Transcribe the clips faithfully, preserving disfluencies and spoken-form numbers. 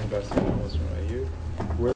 Chairman Garcia, Melissa Mayu. We're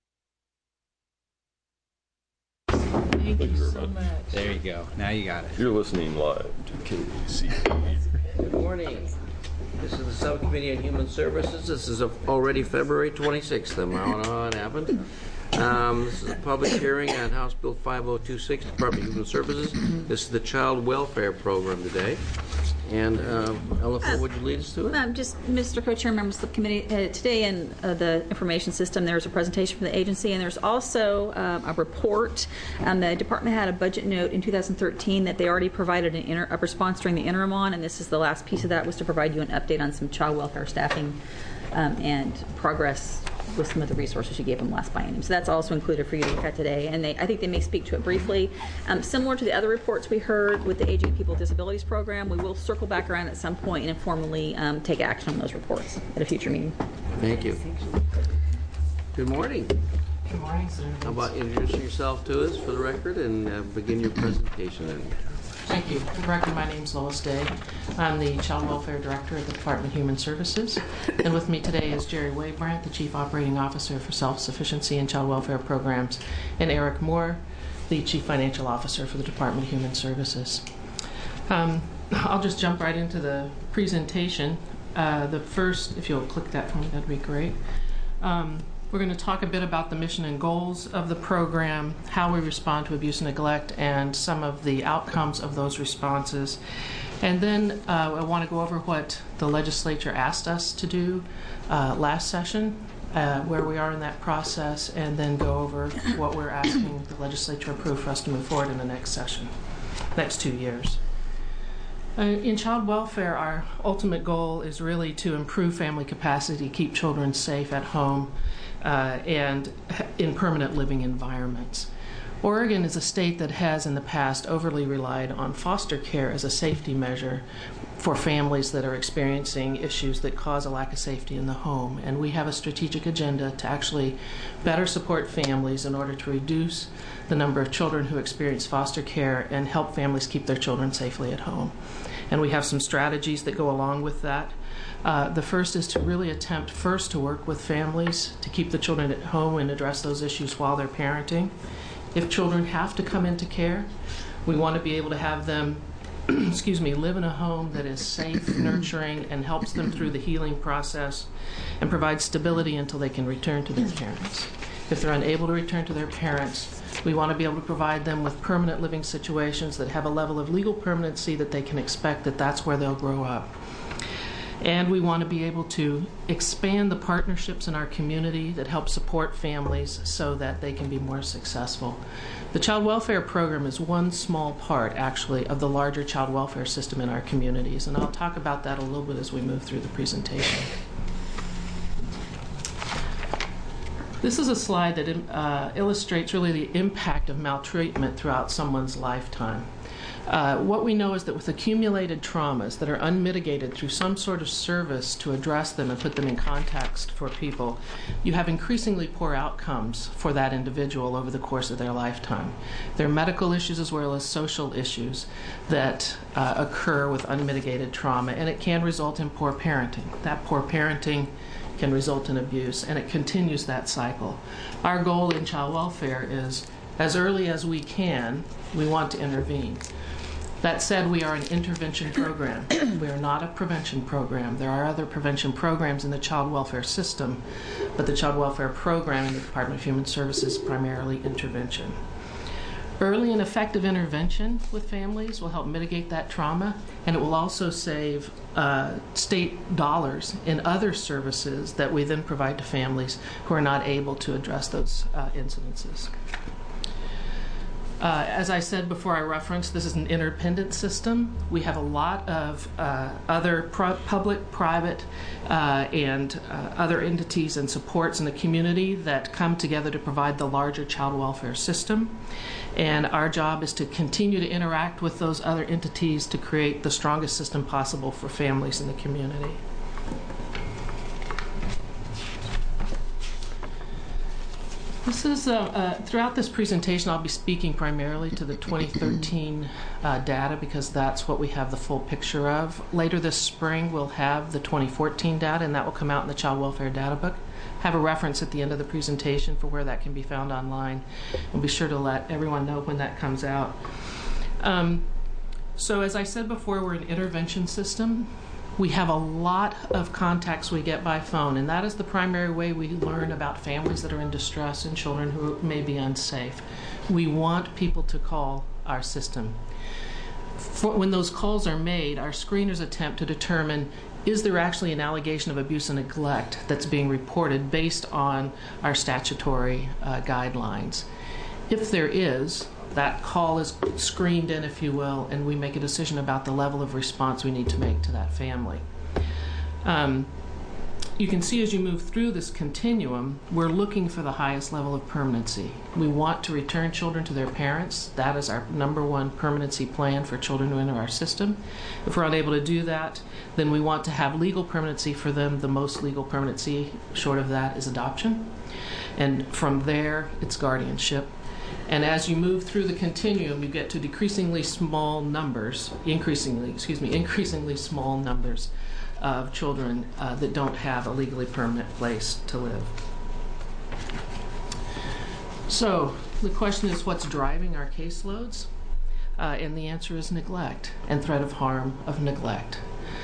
Thank you so much. There you go. Now you got it. You're listening live to K C P. Good morning. This is the Subcommittee on Human Services. This is already February twenty-sixth. I don't know how it happened. Um, this is a public hearing on House Bill five oh two six, Department of Human Services. This is the Child Welfare Program today. And uh, Ella, what would you lead us to it? Um, just, Mister Co-Chair, members of the committee, uh, today in uh, the information system, there's a presentation from the agency, and there's also uh, a report. Um, the department had a budget note in two thousand thirteen that they already provided an inter a response during the interim on, and this is the last piece of that, was to provide you an update on some child welfare staffing um, and progress with some of the resources you gave them last biennium. So that's also included for you to look at today, and they, I think they may speak to it briefly. Um, similar to the other reports we heard with the Aging People with Disabilities Program, we will circle back around at some point and informally um, take action on those reports at a future meeting. Thank you. Good morning. Good morning, sir. How about introducing yourself to us for the record and uh, begin your presentation? Then. Thank you. For the record, my name is Lois Day. I'm the Child Welfare Director at the Department of Human Services. And with me today is Jerry Waybrandt, the Chief Operating Officer for Self-Sufficiency and Child Welfare Programs, and Eric Moore, the Chief Financial Officer for the Department of Human Services. Um, I'll just jump right into the presentation. Uh, the first, if you'll click that for me, that'd be great. Um, We're going to talk a bit about the mission and goals of the program, how we respond to abuse and neglect, and some of the outcomes of those responses. And then uh, I want to go over what the legislature asked us to do uh, last session, uh, where we are in that process, and then go over what we're asking the legislature to approve for us to move forward in the next session, next two years. Uh, in child welfare, our ultimate goal is really to improve family capacity, keep children safe at home, Uh, and in permanent living environments. Oregon is a state that has in the past overly relied on foster care as a safety measure for families that are experiencing issues that cause a lack of safety in the home. And we have a strategic agenda to actually better support families in order to reduce the number of children who experience foster care and help families keep their children safely at home. And we have some strategies that go along with that. Uh, the first is to really attempt first to work with families to keep the children at home and address those issues while they're parenting. If children have to come into care, we want to be able to have them excuse me, live in a home that is safe, nurturing, and helps them through the healing process and provides stability until they can return to their parents. If they're unable to return to their parents, we want to be able to provide them with permanent living situations that have a level of legal permanency that they can expect that that's where they'll grow up. And we want to be able to expand the partnerships in our community that help support families so that they can be more successful. The child welfare program is one small part, actually, of the larger child welfare system in our communities, and I'll talk about that a little bit as we move through the presentation. This is a slide that uh, illustrates really the impact of maltreatment throughout someone's lifetime. Uh, what we know is that with accumulated traumas that are unmitigated through some sort of service to address them and put them in context for people, you have increasingly poor outcomes for that individual over the course of their lifetime. There are medical issues as well as social issues that uh, occur with unmitigated trauma, and it can result in poor parenting. That poor parenting can result in abuse, and it continues that cycle. Our goal in child welfare is, as early as we can, we want to intervene. That said, we are an intervention program. We are not a prevention program. There are other prevention programs in the child welfare system, but the child welfare program in the Department of Human Services is primarily intervention. Early and effective intervention with families will help mitigate that trauma, and it will also save uh, state dollars in other services that we then provide to families who are not able to address those uh, incidences. Uh, as I said before, I referenced this is an interdependent system. We have a lot of uh, other pro public, private, uh, and uh, other entities and supports in the community that come together to provide the larger child welfare system. And our job is to continue to interact with those other entities to create the strongest system possible for families in the community. This is, uh, uh, throughout this presentation, I'll be speaking primarily to the twenty thirteen uh, data because that's what we have the full picture of. Later this spring, we'll have the twenty fourteen data, and that will come out in the Child Welfare Data Book. Have a reference at the end of the presentation for where that can be found online. We'll be sure to let everyone know when that comes out. Um, so as I said before, we're an intervention system. We have a lot of contacts we get by phone, and that is the primary way we learn about families that are in distress and children who may be unsafe. We want people to call our system. For when those calls are made, our screeners attempt to determine, is there actually an allegation of abuse and neglect that's being reported based on our statutory uh, guidelines? If there is, that call is screened in, if you will, and we make a decision about the level of response we need to make to that family. Um, you can see as you move through this continuum, we're looking for the highest level of permanency. We want to return children to their parents. That is our number one permanency plan for children who enter our system. If we're unable to do that, then we want to have legal permanency for them. The most legal permanency short of that is adoption. And from there, it's guardianship. And as you move through the continuum, you get to decreasingly small numbers, increasingly, excuse me, increasingly small numbers of children uh, that don't have a legally permanent place to live. So the question is, what's driving our caseloads? Uh, and the answer is neglect and threat of harm of neglect.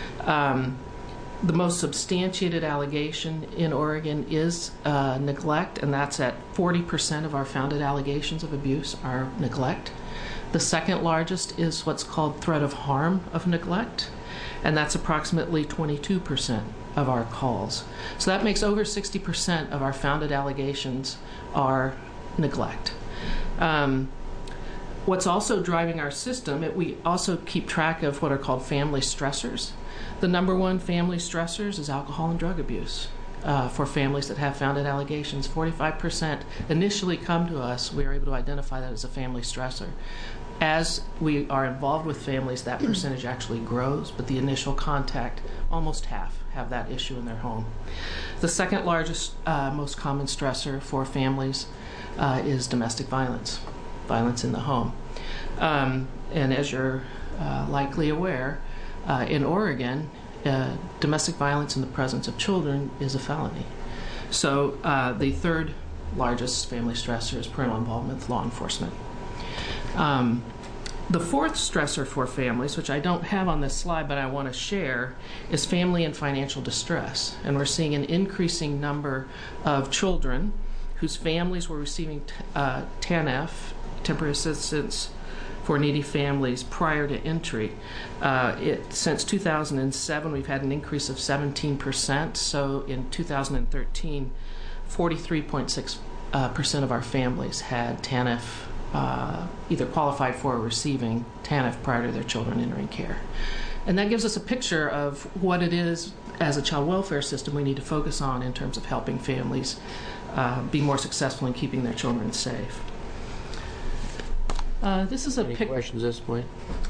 Um, The most substantiated allegation in Oregon is uh, neglect, and that's at forty percent of our founded allegations of abuse are neglect. The second largest is what's called threat of harm of neglect, and that's approximately twenty-two percent of our calls. So that makes over sixty percent of our founded allegations are neglect. Um, what's also driving our system, it, we also keep track of what are called family stressors. The number one family stressors is alcohol and drug abuse. Uh, for families that have founded allegations, forty-five percent initially come to us. We are able to identify that as a family stressor. As we are involved with families, that percentage actually grows, but the initial contact, almost half have that issue in their home. The second largest, uh, most common stressor for families uh, is domestic violence, violence in the home. Um, and as you're uh, likely aware, Uh, in Oregon, uh, domestic violence in the presence of children is a felony. So uh, the third largest family stressor is parental involvement with law enforcement. Um, the fourth stressor for families, which I don't have on this slide but I want to share, is family and financial distress. And we're seeing an increasing number of children whose families were receiving t- uh, T A N F, temporary assistance for needy families, prior to entry. Uh, it, since two thousand seven, we've had an increase of seventeen percent. So in two thousand thirteen, forty-three point six percent uh, of our families had T A N F, uh, either qualified for or receiving T A N F prior to their children entering care. And that gives us a picture of what it is as a child welfare system we need to focus on in terms of helping families uh, be more successful in keeping their children safe. Uh, this is a Any pic- questions at this point?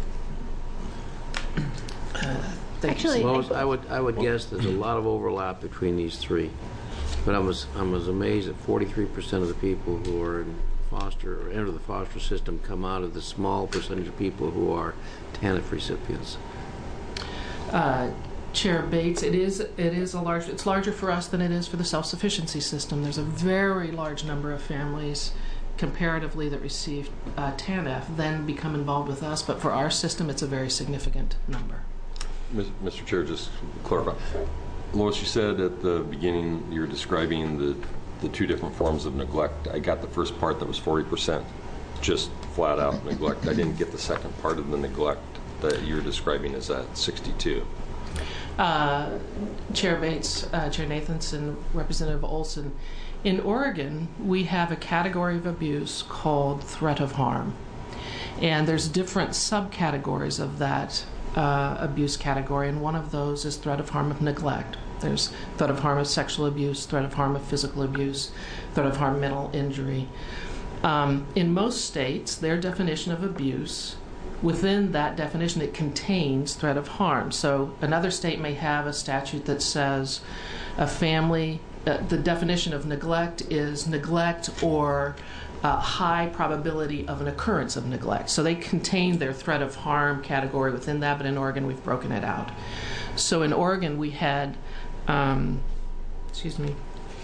Thank Actually, you. Lois, I would, I would guess there's a lot of overlap between these three. But I was, I was amazed that forty-three percent of the people who are in foster or enter the foster system come out of the small percentage of people who are T A N F recipients. Uh, Chair Bates, it is it is a large. It's larger for us than it is for the self-sufficiency system. There's a very large number of families, comparatively, that receive uh, T A N F then become involved with us. But for our system, it's a very significant number. Mister Chair, just clarify. Lois, you said at the beginning you were describing the the two different forms of neglect. I got the first part that was forty percent, just flat out neglect. I didn't get the second part of the neglect that you're describing as at sixty-two. Uh, Chair Bates, uh, Chair Nathanson, Representative Olson, in Oregon, we have a category of abuse called threat of harm. And there's different subcategories of that uh, abuse category, and one of those is threat of harm of neglect. There's threat of harm of sexual abuse, threat of harm of physical abuse, threat of harm of mental injury. Um, in most states, their definition of abuse, within that definition, it contains threat of harm. So another state may have a statute that says a family uh, the definition of neglect is neglect or uh, high probability of an occurrence of neglect. So they contain their threat of harm category within that, but in Oregon we've broken it out. So in Oregon we had, um, excuse me,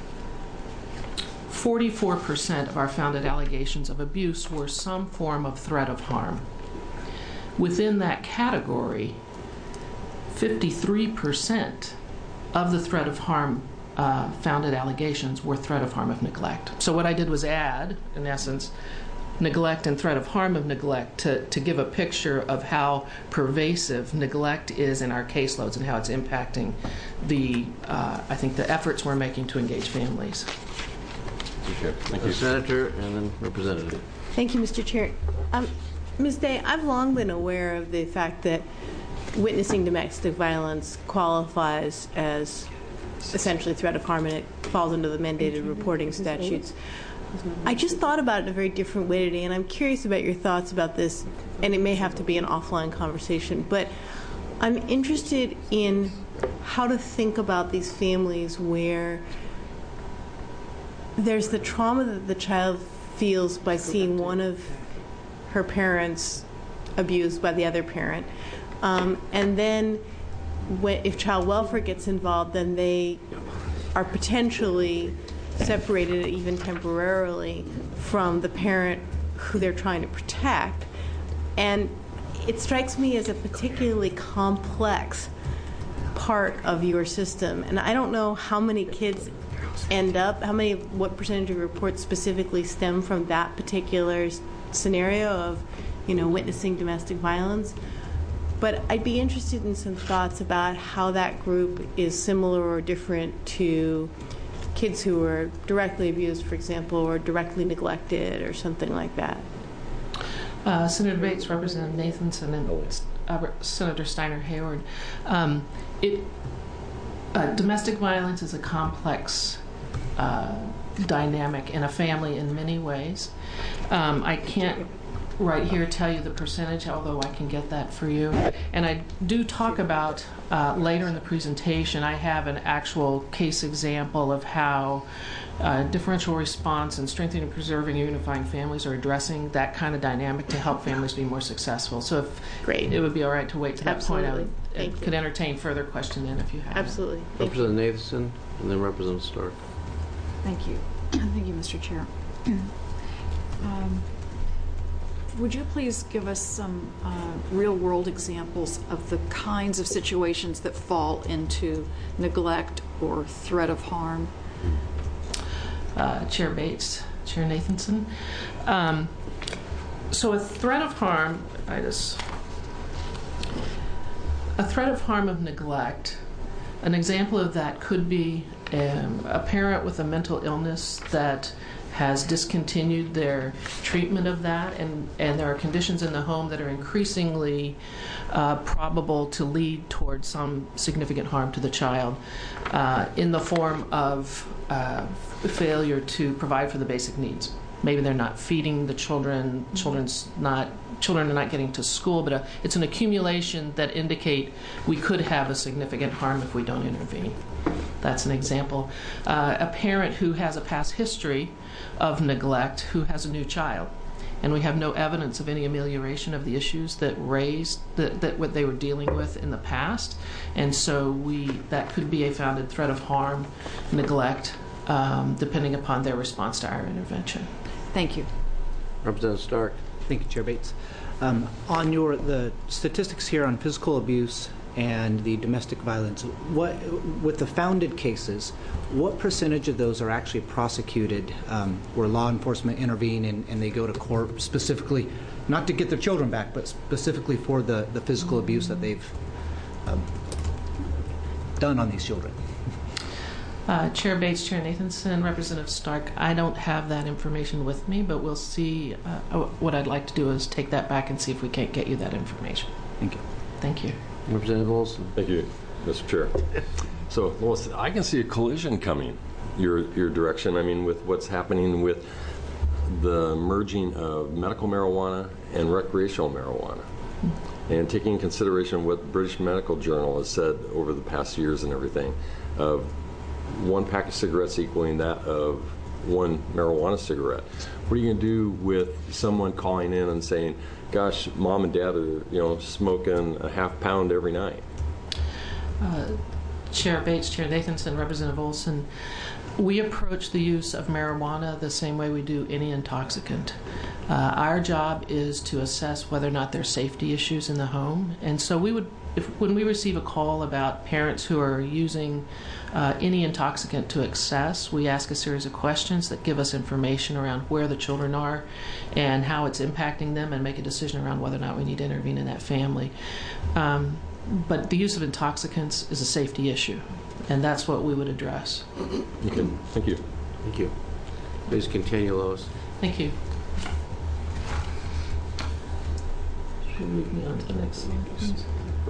forty-four percent of our founded allegations of abuse were some form of threat of harm. Within that category, fifty-three percent of the threat of harm uh, founded allegations were threat of harm of neglect. So what I did was add, in essence, neglect and threat of harm of neglect to, to give a picture of how pervasive neglect is in our caseloads and how it's impacting the, uh, I think, the efforts we're making to engage families. Okay, thank you. Senator and then Representative. Thank you, Mister Chair. Um, Miz Day, I've long been aware of the fact that witnessing domestic violence qualifies as essentially threat of harm, and it falls under the mandated reporting statutes. I just thought about it in a very different way today, and I'm curious about your thoughts about this, and it may have to be an offline conversation, but I'm interested in how to think about these families where there's the trauma that the child feels by seeing one of her parents abused by the other parent. Um, and then when, if child welfare gets involved, then they are potentially separated, even temporarily, from the parent who they're trying to protect. And it strikes me as a particularly complex part of your system. And I don't know how many kids end up, how many, what percentage of reports specifically stem from that particular scenario of, you know, witnessing domestic violence. But I'd be interested in some thoughts about how that group is similar or different to kids who were directly abused, for example, or directly neglected or something like that. Uh, Senator Bates, Representative Nathanson, and uh, Senator Steiner-Hayward. Um, it, uh, domestic violence is a complex uh, dynamic in a family in many ways. Um, I can't right here tell you the percentage, although I can get that for you. And I do talk about, uh, later in the presentation, I have an actual case example of how uh, differential response and strengthening, preserving, and unifying families are addressing that kind of dynamic to help families be more successful. So if Great. It would be all right to wait to that Absolutely. point, I would, Thank I you. could entertain further question then if you have. Absolutely. Thank you. Representative Nathanson and then Representative Stark. Thank you. Thank you, Mister Chair. Um, would you please give us some uh, real-world examples of the kinds of situations that fall into neglect or threat of harm? Uh, Chair Bates, Chair Nathanson. Um, so a threat of harm, I just, a threat of harm of neglect, an example of that could be um, a parent with a mental illness that has discontinued their treatment of that, and, and there are conditions in the home that are increasingly uh, probable to lead towards some significant harm to the child uh, in the form of uh, failure to provide for the basic needs. Maybe they're not feeding the children, children's not, children are not getting to school, but a, it's an accumulation that indicate we could have a significant harm if we don't intervene. That's an example. Uh, a parent who has a past history of neglect who has a new child, and we have no evidence of any amelioration of the issues that raised that, that what they were dealing with in the past, and so we that could be a founded threat of harm, neglect, um, depending upon their response to our intervention. Thank you. Representative Stark. Thank you, Chair Bates. Um, on your the statistics here on physical abuse and the domestic violence, what with the founded cases, what percentage of those are actually prosecuted um, where law enforcement intervene and, and they go to court specifically, not to get their children back, but specifically for the, the physical abuse that they've um, done on these children? Uh, Chair Bates, Chair Nathanson, Representative Stark, I don't have that information with me, but we'll see. Uh, what I'd like to do is take that back and see if we can't get you that information. Thank you. Thank you. Representative Olson. Thank you, Mister Chair. So, Lois, I can see a collision coming your your direction. I mean, with what's happening with the merging of medical marijuana and recreational marijuana, and taking into consideration what British Medical Journal has said over the past years and everything, of one pack of cigarettes equaling that of one marijuana cigarette. What are you going to do with someone calling in and saying, gosh, mom and dad are, you know, smoking a half pound every night? Uh, Chair Bates, Chair Nathanson, Representative Olson, we approach the use of marijuana the same way we do any intoxicant. Uh, our job is to assess whether or not there are safety issues in the home, and so we would, if when we receive a call about parents who are using uh, any intoxicant to excess, we ask a series of questions that give us information around where the children are and how it's impacting them, and make a decision around whether or not we need to intervene in that family. Um, but the use of intoxicants is a safety issue, and that's what we would address. Okay, thank you. Thank you. Please continue, Lois. Thank you. Should we move me on to the next slide, please?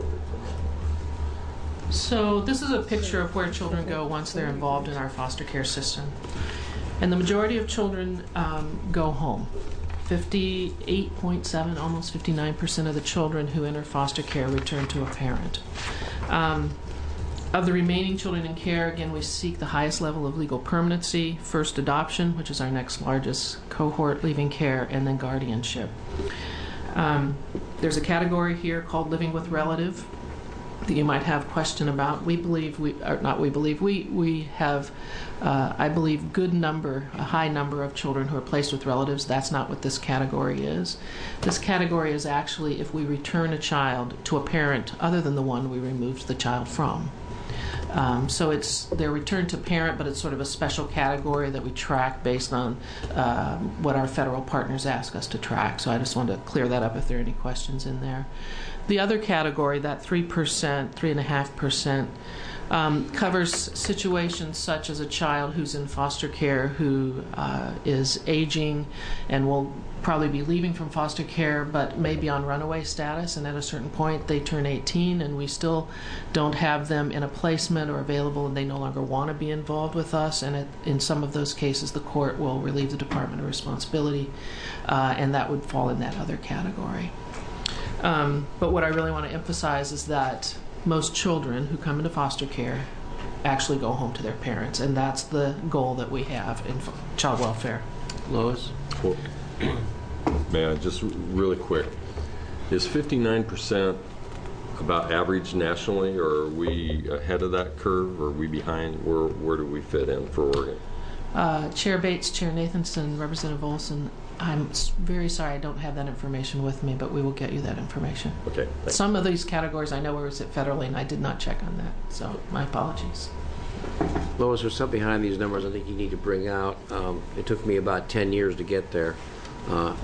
So this is a picture of where children go once they're involved in our foster care system. And the majority of children um, go home. fifty-eight point seven, almost fifty-nine percent of the children who enter foster care return to a parent. Um, Of the remaining children in care, again, we seek the highest level of legal permanency, first adoption, which is our next largest cohort, leaving care, and then guardianship. Um, there's a category here called living with relative that you might have question about. We believe, we or not we believe, we, we have, uh, I believe, good number, a high number of children who are placed with relatives. That's not what this category is. This category is actually if we return a child to a parent other than the one we removed the child from. Um, so it's their return to parent, but it's sort of a special category that we track based on uh, what our federal partners ask us to track. So I just wanted to clear that up if there are any questions in there. The other category, that three percent, three point five percent, um, covers situations such as a child who's in foster care who uh, is aging and will probably be leaving from foster care but may be on runaway status, and at a certain point they turn eighteen and we still don't have them in a placement or available, and they no longer want to be involved with us, and it, in some of those cases the court will relieve the department of responsibility, uh, and that would fall in that other category. Um, but what I really want to emphasize is that most children who come into foster care actually go home to their parents, and that's the goal that we have in child welfare. Lois? Well, may I just really quick, is fifty-nine percent about average nationally, or are we ahead of that curve, or are we behind? Where, where do we fit in for Oregon? Uh, Chair Bates, Chair Nathanson, Representative Olson, I'm s- very sorry I don't have that information with me, but we will get you that information. Okay, thanks. Some of these categories I know where it's at federally, and I did not check on that, so my apologies. Lois, there's something behind these numbers I think you need to bring out. Um, it took me about ten years to get there. Uh,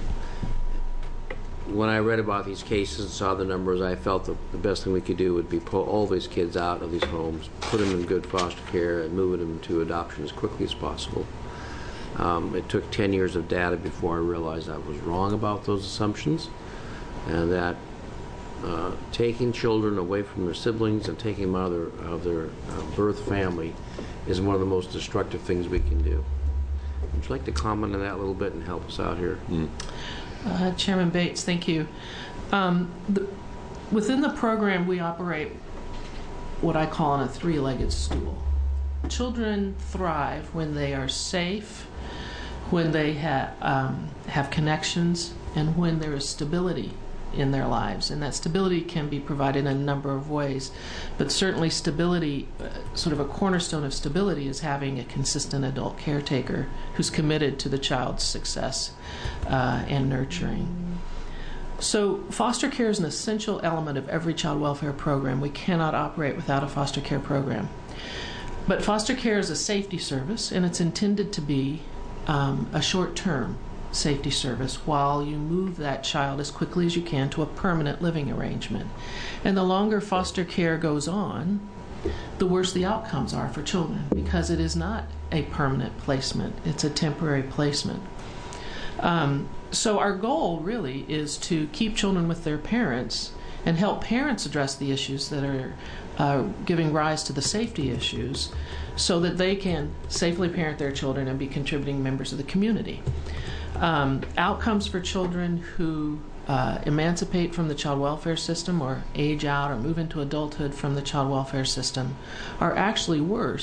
when I read about these cases and saw the numbers, I felt that the best thing we could do would be pull all these kids out of these homes, put them in good foster care, and moving them to adoption as quickly as possible. Um, it took ten years of data before I realized I was wrong about those assumptions, and that uh, taking children away from their siblings and taking them out of their, of their uh, birth family is one of the most destructive things we can do. Would you like to comment on that a little bit and help us out here? Mm. Uh, Chairman Bates, thank you. Um, the, within the program, we operate what I call on a three-legged stool. Children thrive when they are safe, when they ha- um, have connections, and when there is stability in their lives. And that stability can be provided in a number of ways, but certainly stability, uh, sort of a cornerstone of stability, is having a consistent adult caretaker who's committed to the child's success uh, and nurturing. So foster care is an essential element of every child welfare program. We cannot operate without a foster care program. But foster care is a safety service, and it's intended to be um, a short-term safety service while you move that child as quickly as you can to a permanent living arrangement. And the longer foster care goes on, the worse the outcomes are for children, because it is not a permanent placement, it's a temporary placement. Um, so our goal really is to keep children with their parents and help parents address the issues that are uh, giving rise to the safety issues, so that they can safely parent their children and be contributing members of the community. Um, outcomes for children who uh, emancipate from the child welfare system or age out or move into adulthood from the child welfare system are actually worse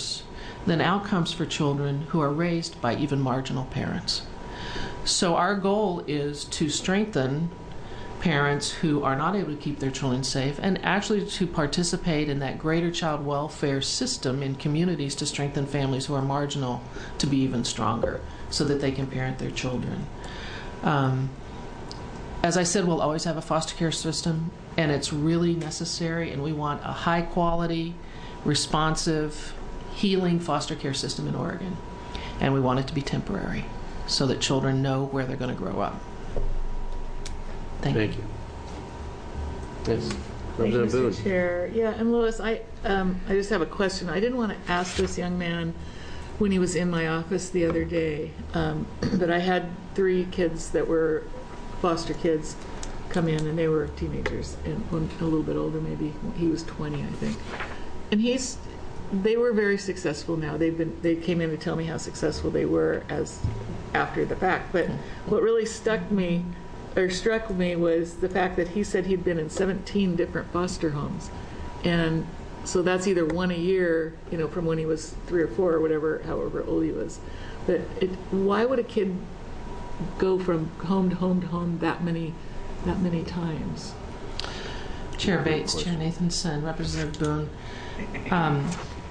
than outcomes for children who are raised by even marginal parents. So our goal is to strengthen parents who are not able to keep their children safe and actually to participate in that greater child welfare system in communities to strengthen families who are marginal to be even stronger so that they can parent their children. Um, as I said, we'll always have a foster care system, and it's really necessary, and we want a high quality, responsive, healing foster care system in Oregon. And we want it to be temporary so that children know where they're going to grow up. Thank, Thank you. you. Yes. Thank you, Representative Boone. Mister Chair. Yeah, and Lois, I, um, I just have a question. I didn't want to ask this young man when he was in my office the other day, um, but I had three kids that were foster kids come in, and they were teenagers, and one a little bit older, maybe he was twenty, I think. And he's, they were very successful now. They've been, they came in to tell me how successful they were as after the fact. But what really stuck me, or struck me, was the fact that he said he'd been in seventeen different foster homes, and so that's either one a year, you know, from when he was three or four or whatever, however old he was. But it, why would a kid go from home to home to home that many, that many times? Chair Bates, Chair Nathanson, Representative Boone. Um,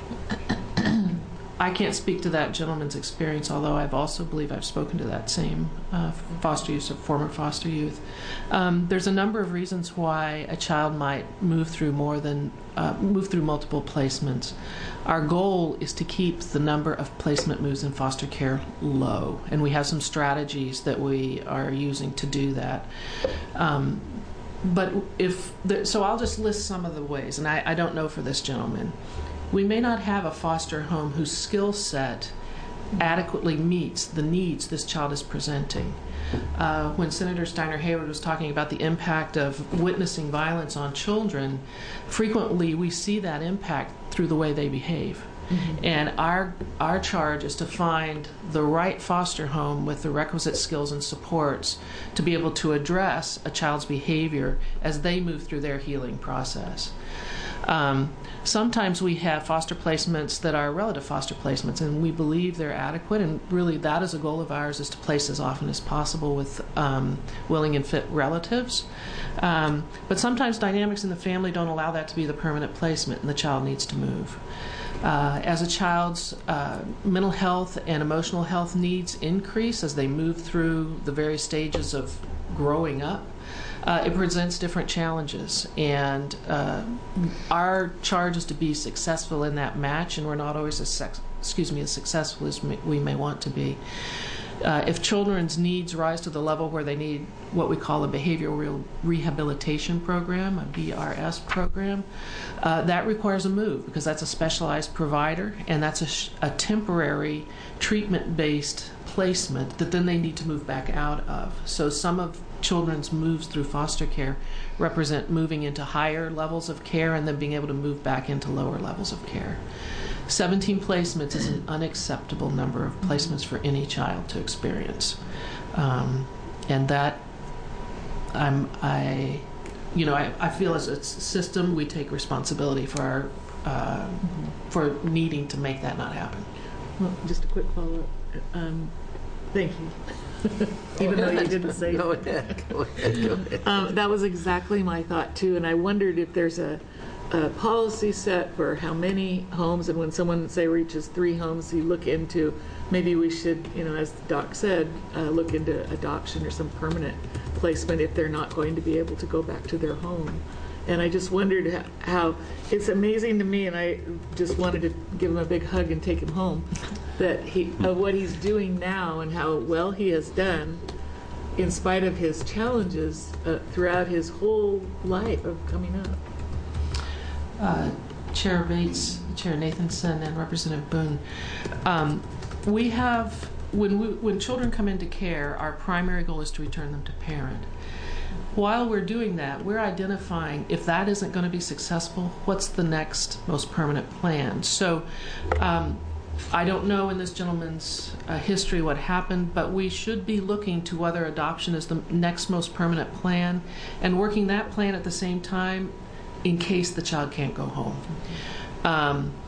I can't speak to that gentleman's experience, although I've also believe I've spoken to that same uh, foster youth, or former foster youth. Um, there's a number of reasons why a child might move through more than uh, move through multiple placements. Our goal is to keep the number of placement moves in foster care low, and we have some strategies that we are using to do that. Um, but if the, so, I'll just list some of the ways, and I, I don't know for this gentleman. We may not have a foster home whose skill set adequately meets the needs this child is presenting. Uh, when Senator Steiner Hayward was talking about the impact of witnessing violence on children, frequently we see that impact through the way they behave. Mm-hmm. And our our charge is to find the right foster home with the requisite skills and supports to be able to address a child's behavior as they move through their healing process. Um, sometimes we have foster placements that are relative foster placements, and we believe they're adequate, and really that is a goal of ours, is to place as often as possible with um, willing and fit relatives. Um, but sometimes dynamics in the family don't allow that to be the permanent placement, and the child needs to move. Uh, as a child's uh, mental health and emotional health needs increase as they move through the various stages of growing up, Uh, it presents different challenges, and uh, our charge is to be successful in that match, and we're not always as sex- excuse me as successful as may, we may want to be. Uh, if children's needs rise to the level where they need what we call a behavioral re- rehabilitation program, a B R S program, uh, that requires a move, because that's a specialized provider, and that's a, sh- a temporary treatment-based placement that then they need to move back out of. So some of children's moves through foster care represent moving into higher levels of care and then being able to move back into lower levels of care. seventeen placements is an unacceptable number of placements for any child to experience. Um, and that, I'm, I, you know, I, I feel as a system we take responsibility for our, uh, for needing to make that not happen. Well, just a quick follow-up. Um, thank you. Even though you didn't say Go it. ahead. Go ahead. Go ahead. Um, that was exactly my thought, too, and I wondered if there's a, a policy set for how many homes, and when someone, say, reaches three homes, you look into, maybe we should, you know, as Doc said, uh, look into adoption or some permanent placement if they're not going to be able to go back to their home. And I just wondered how, how it's amazing to me, and I just wanted to give him a big hug and take him home, that he, of what he's doing now and how well he has done in spite of his challenges uh, throughout his whole life of coming up. Uh, Chair Bates, Chair Nathanson, and Representative Boone, um, we have, when, we, when children come into care, our primary goal is to return them to parent. While we're doing that, we're identifying if that isn't going to be successful, what's the next most permanent plan. So um, I don't know in this gentleman's uh, history what happened, but we should be looking to whether adoption is the next most permanent plan and working that plan at the same time in case the child can't go home. Um,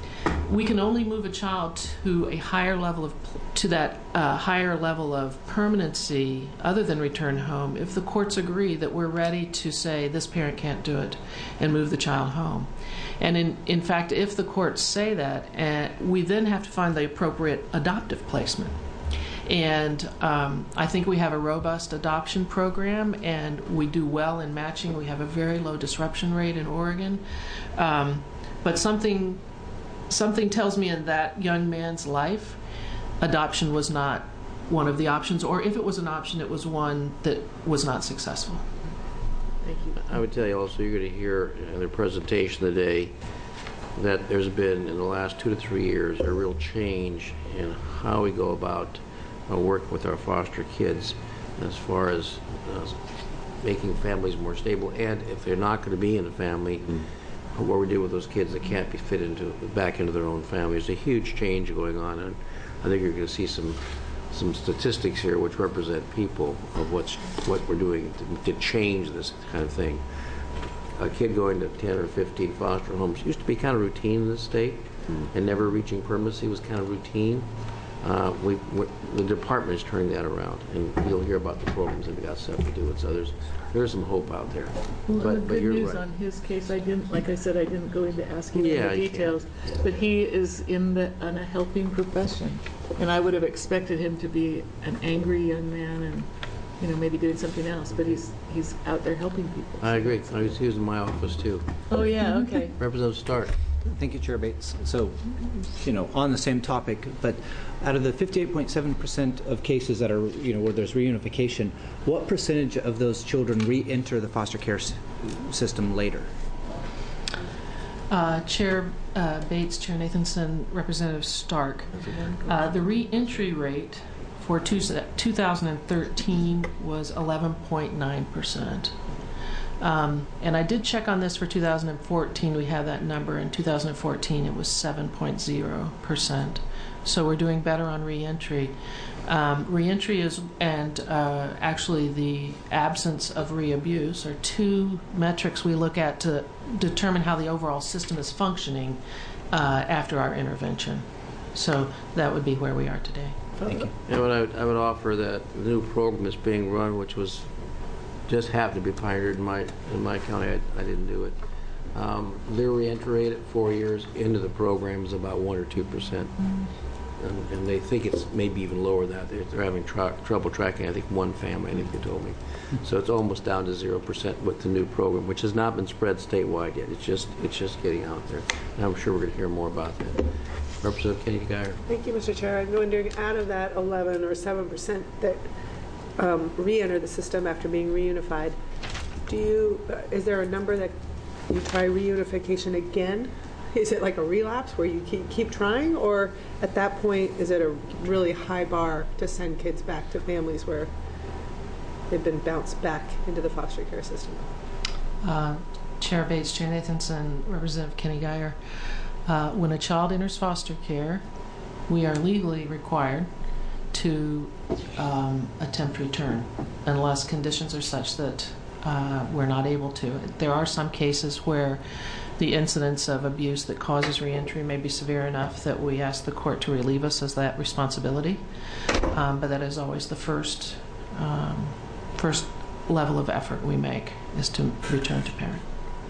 we can only move a child to a higher level of to that uh, higher level of permanency other than return home if the courts agree that we're ready to say this parent can't do it and move the child home. And in, in fact, if the courts say that, uh, we then have to find the appropriate adoptive placement. And um, I think we have a robust adoption program, and we do well in matching. We have a very low disruption rate in Oregon. Um, but something, something tells me in that young man's life, adoption was not one of the options, or if it was an option, it was one that was not successful. Thank you. I would tell you also, you're going to hear in the presentation today that there's been, in the last two to three years, a real change in how we go about uh, working with our foster kids as far as uh, making families more stable, and if they're not going to be in a family, mm-hmm. what we do with those kids that can't be fit into back into their own family. There's a huge change going on, and I think you're going to see some some statistics here which represent people of what's what we're doing to, to change this kind of thing. A kid going to ten or fifteen foster homes used to be kind of routine in this state, mm. and never reaching permanency was kind of routine. Uh, we, we, the department is turning that around, and you'll hear about the programs that we got set to do with. So there's there's some hope out there. Well, but the but good you're news right. on his case, I didn't, like I said, I didn't go into asking Yeah, any you details, can't. but he is in the in a helping profession, and I would have expected him to be an angry young man and, you know, maybe doing something else, but he's he's out there helping people. I agree. I was he was in my office too. Oh yeah, okay. Representative Stark. Thank you, Chair Bates. So, you know, on the same topic, but out of the fifty-eight point seven percent of cases that are, you know, where there's reunification, what percentage of those children re-enter the foster care s- system later? Uh, Chair uh, Bates, Chair Nathanson, Representative Stark, uh, the re-entry rate for two, two thousand thirteen was eleven point nine percent. Um, and I did check on this for two thousand fourteen. We have that number. In two thousand fourteen, it was seven point zero percent. So we're doing better on reentry. Um, reentry is, and uh, actually the absence of re-abuse are two metrics we look at to determine how the overall system is functioning uh, after our intervention. So that would be where we are today. Thank you. And what I would, I would offer that the new program that's being run, which was just happened to be pioneered in my in my county. I, I didn't do it. Um, their reentry rate at four years into the program is about one or two percent, and, and they think it's maybe even lower than that. They're, they're having tr- trouble tracking. I think one family. I think they told me. So it's almost down to zero percent with the new program, which has not been spread statewide yet. It's just it's just getting out there, and I'm sure we're going to hear more about that. Representative Kenny Geyer. Thank you, Mister Chair. I'm wondering, out of that eleven or seven percent that Um, re-enter the system after being reunified, do you, uh, is there a number that you try reunification again? Is it like a relapse where you keep, keep trying, or at that point is it a really high bar to send kids back to families where they've been bounced back into the foster care system? Uh, Chair Bates, Chair Nathanson, Representative Kenny Geyer, uh, when a child enters foster care, we are legally required to um, attempt return unless conditions are such that uh, we're not able to. There are some cases where the incidence of abuse that causes reentry may be severe enough that we ask the court to relieve us of that responsibility, um, but that is always the first um, first level of effort we make, is to return to parent.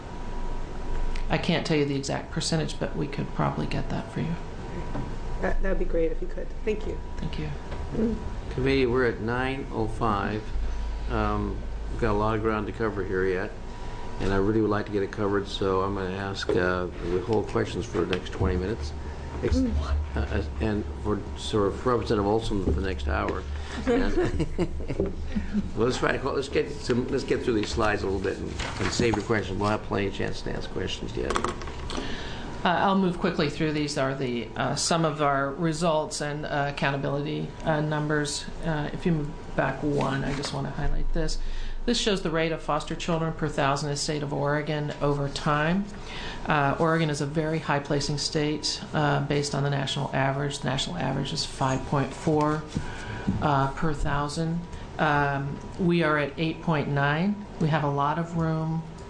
I can't tell you the exact percentage, but we could probably get that for you. That would be great if you could. Thank you. Thank you. Committee, we're at nine oh five. Um, we've got a lot of ground to cover here yet, and I really would like to get it covered, so I'm going to ask uh, the whole questions for the next twenty minutes. Ex- uh, and for sort of Representative Olson for the next hour. And well, let's try to call, let's get some, let's get through these slides a little bit and, and save your questions. We'll have plenty of chance to ask questions yet. Uh, I'll move quickly through these. Are the uh, some of our results and uh, accountability uh, numbers. Uh, if you move back one, I just want to highlight this. This shows the rate of foster children per thousand in the state of Oregon over time. Uh, Oregon is a very high placing state uh, based on the national average. The national average is five point four uh, per thousand. Um, we are at eight point nine. We have a lot of room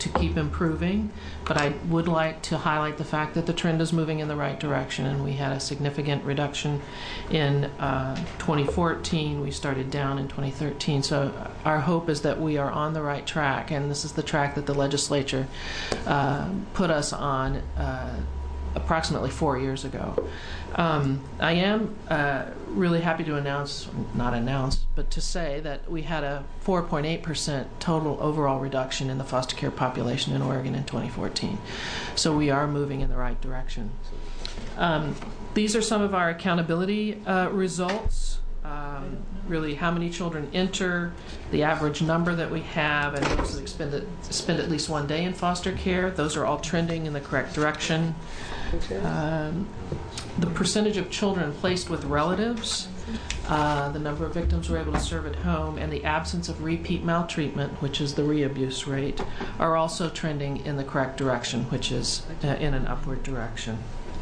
to keep improving, but I would like to highlight the fact that the trend is moving in the right direction, and we had a significant reduction in uh, twenty fourteen. We started down in twenty thirteen. So our hope is that we are on the right track, and this is the track that the legislature uh, put us on uh, approximately four years ago. Um, I am uh, really happy to announce, not announce, but to say that we had a four point eight percent total overall reduction in the foster care population in Oregon in twenty fourteen. So we are moving in the right direction. Um, these are some of our accountability uh, results. Um, really, how many children enter, the average number that we have, and those that spend, it, spend at least one day in foster care. Those are all trending in the correct direction. Um, the percentage of children placed with relatives, uh, the number of victims we're able to serve at home, and the absence of repeat maltreatment, which is the re-abuse rate, are also trending in the correct direction, which is uh, in an upward direction.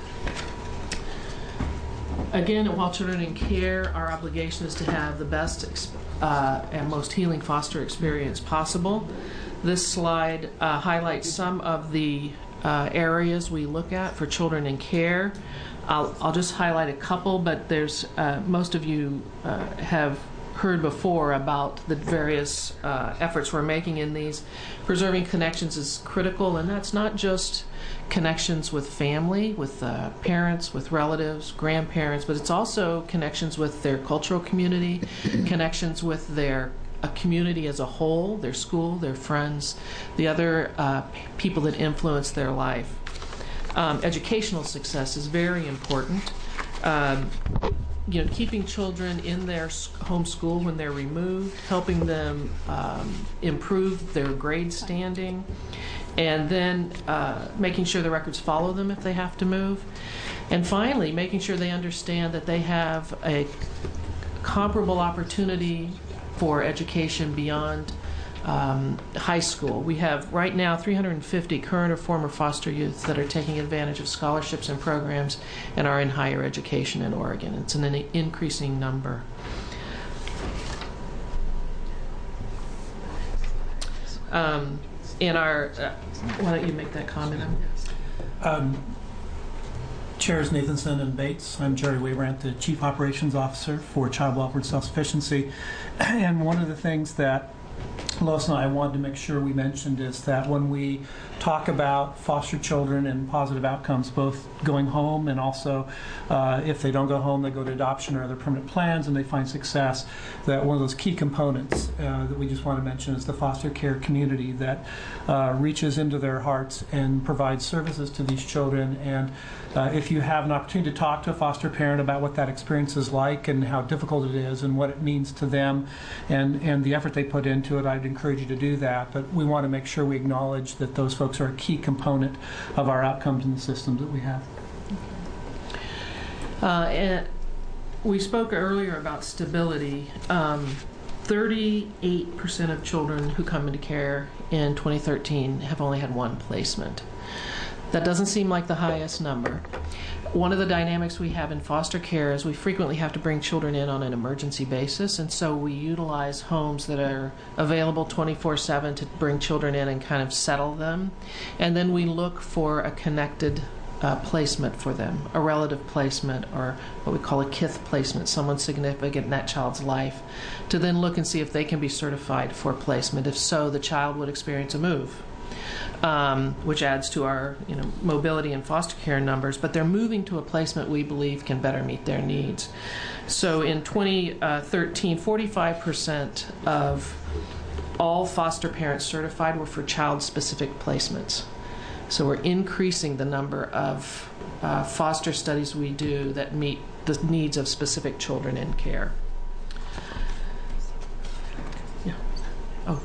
Again, while children in care, our obligation is to have the best uh, and most healing foster experience possible. This slide uh, highlights some of the uh, areas we look at for children in care. I'll, I'll just highlight a couple, but there's uh, most of you uh, have heard before about the various uh, efforts we're making in these. Preserving connections is critical, and that's not just connections with family, with uh, parents, with relatives, grandparents, but it's also connections with their cultural community, connections with their a community as a whole, their school, their friends, the other uh, people that influence their life. Um, educational success is very important. Um, you know, keeping children in their home school when they're removed, helping them um, improve their grade standing, and then uh, making sure the records follow them if they have to move. And finally, making sure they understand that they have a comparable opportunity for education beyond um, high school. We have right now three hundred fifty current or former foster youth that are taking advantage of scholarships and programs and are in higher education in Oregon. It's an increasing number. Um, in our, uh, why don't you make that comment? Um, Chairs Nathanson and Bates. I'm Jerry Weybrandt, the Chief Operations Officer for Child Welfare and Self-Sufficiency. And one of the things that Lois and I wanted to make sure we mentioned is that when we talk about foster children and positive outcomes, both going home and also uh, if they don't go home, they go to adoption or other permanent plans and they find success, that one of those key components uh, that we just want to mention is the foster care community that uh, reaches into their hearts and provides services to these children. And uh, if you have an opportunity to talk to a foster parent about what that experience is like and how difficult it is and what it means to them and, and the effort they put into it, I'd encourage you to do that. But we want to make sure we acknowledge that those folks are a key component of our outcomes in the systems that we have. Uh, and we spoke earlier about stability. Um, thirty-eight percent of children who come into care in twenty thirteen have only had one placement. That doesn't seem like the highest number. One of the dynamics we have in foster care is we frequently have to bring children in on an emergency basis, and so we utilize homes that are available twenty-four seven to bring children in and kind of settle them. And then we look for a connected uh, placement for them, a relative placement, or what we call a kith placement, someone significant in that child's life, to then look and see if they can be certified for placement. If so, the child would experience a move. Um, which adds to our you know, mobility and foster care numbers, but they're moving to a placement we believe can better meet their needs. So in twenty thirteen, forty-five percent of all foster parents certified were for child-specific placements. So we're increasing the number of uh, foster studies we do that meet the needs of specific children in care. Yeah. Oh.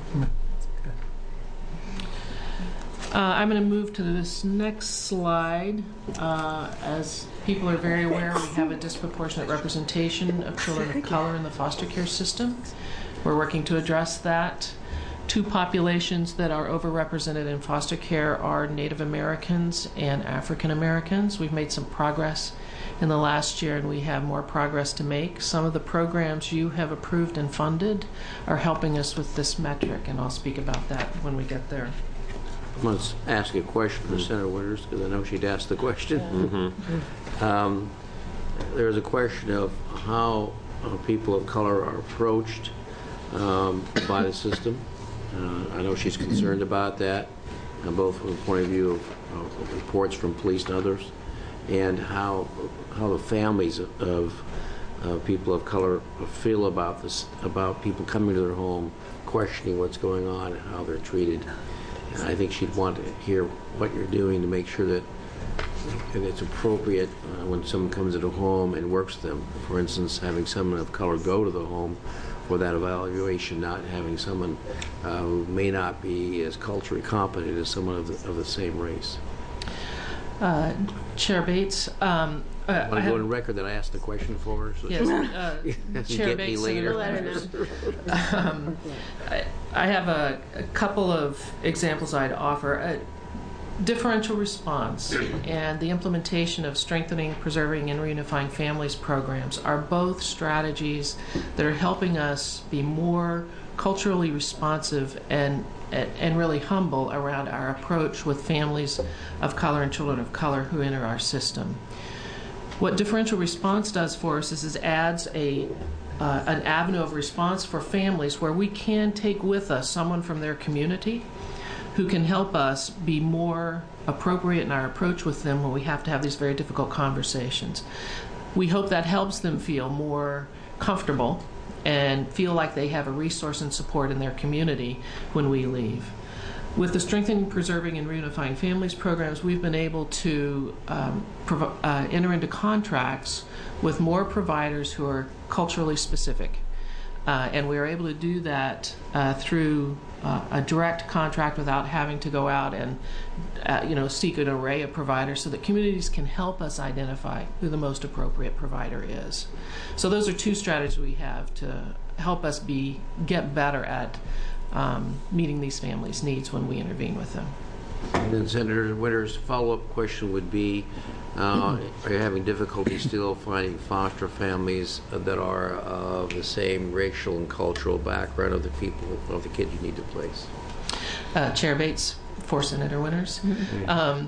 Uh, I'm going to move to this next slide. Uh, as people are very aware, we have a disproportionate representation of children of color in the foster care system. We're working to address that. Two populations that are overrepresented in foster care are Native Americans and African Americans. We've made some progress in the last year, and we have more progress to make. Some of the programs you have approved and funded are helping us with this metric, and I'll speak about that when we get there. I'm going to ask a question for Senator Winters because I know she'd ask the question. Mm-hmm. Um, there's a question of how uh, people of color are approached um, by the system. Uh, I know she's concerned about that, uh, both from the point of view of, of reports from police and others, and how how the families of, of uh, people of color feel about this, about people coming to their home, questioning what's going on and how they're treated. And I think she'd want to hear what you're doing to make sure that and it's appropriate uh, when someone comes into a home and works with them. For instance, having someone of color go to the home for that evaluation, not having someone uh, who may not be as culturally competent as someone of the, of the same race. Uh, Chair Bates, um, uh, I want I to go have- on record that I asked the question for her. So Yes, uh, doesn't Chair get me Bates, later. Senator Winters. um, I, I have a, a couple of examples I'd offer. A differential response and the implementation of strengthening, preserving, and reunifying families programs are both strategies that are helping us be more culturally responsive and and really humble around our approach with families of color and children of color who enter our system. What differential response does for us is it adds a uh, an avenue of response for families where we can take with us someone from their community who can help us be more appropriate in our approach with them when we have to have these very difficult conversations. We hope that helps them feel more comfortable and feel like they have a resource and support in their community when we leave. With the Strengthening, Preserving, and Reunifying Families programs, we've been able to um, prov- uh, enter into contracts with more providers who are culturally specific. Uh, and we are able to do that uh, through uh, a direct contract without having to go out and uh, you know, seek an array of providers, so that communities can help us identify who the most appropriate provider is. So those are two strategies we have to help us be get better at um, meeting these families' needs when we intervene with them. And then Senator Winters' follow-up question would be, uh, are you having difficulty still finding foster families that are of the same racial and cultural background of the people, of the kids you need to place? Uh, Chair Bates, for Senator Winters. Um,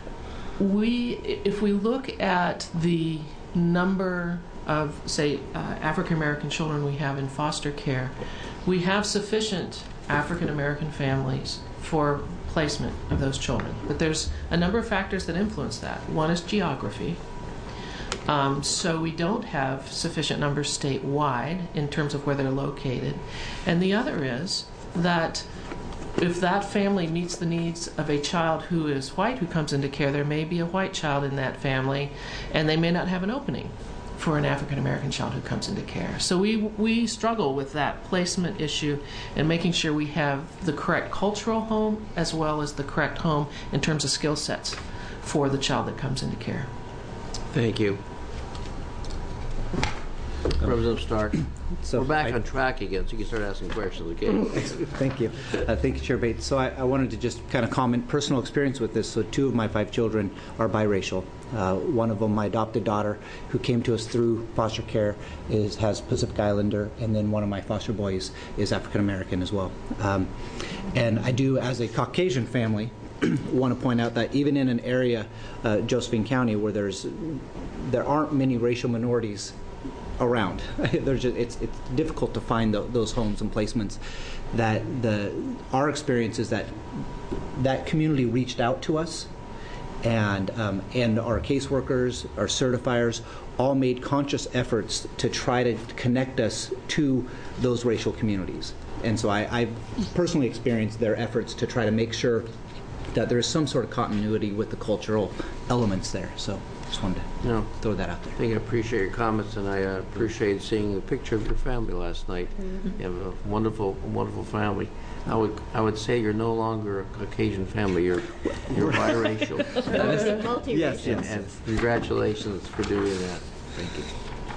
we, if we look at the number of, say, uh, African American children we have in foster care, we have sufficient African American families for placement of those children. But there's a number of factors that influence that. One is geography. Um, so we don't have sufficient numbers statewide in terms of where they're located. And the other is that if that family meets the needs of a child who is white who comes into care, there may be a white child in that family, and they may not have an opening for an African American child who comes into care. So we we struggle with that placement issue and making sure we have the correct cultural home as well as the correct home in terms of skill sets for the child that comes into care. Thank you. Representative Stark. So We're back I- on track again, so you can start asking questions, okay? Thank you. Uh, thank you, Chair Bates. So I, I wanted to just kind of comment personal experience with this. So two of my five children are biracial. Uh, one of them, my adopted daughter, who came to us through foster care, is has Pacific Islander, and then one of my foster boys is African American as well. Um, and I do, as a Caucasian family, want to point out that even in an area, uh, Josephine County, where there's there aren't many racial minorities around. There's just, it's it's difficult to find the, those homes and placements. That the our experience is that that community reached out to us, and um, and our caseworkers, our certifiers, all made conscious efforts to try to connect us to those racial communities. And so I, I personally experienced their efforts to try to make sure that there is some sort of continuity with the cultural elements there. So just wanted to No. throw that out there. I think I appreciate your comments, and I uh, appreciate seeing the picture of your family last night. You have a wonderful, wonderful family. I would, I would say you're no longer a Caucasian family. You're, you're biracial. Multiracial. Yes, And, yes. and congratulations for doing that. Thank you.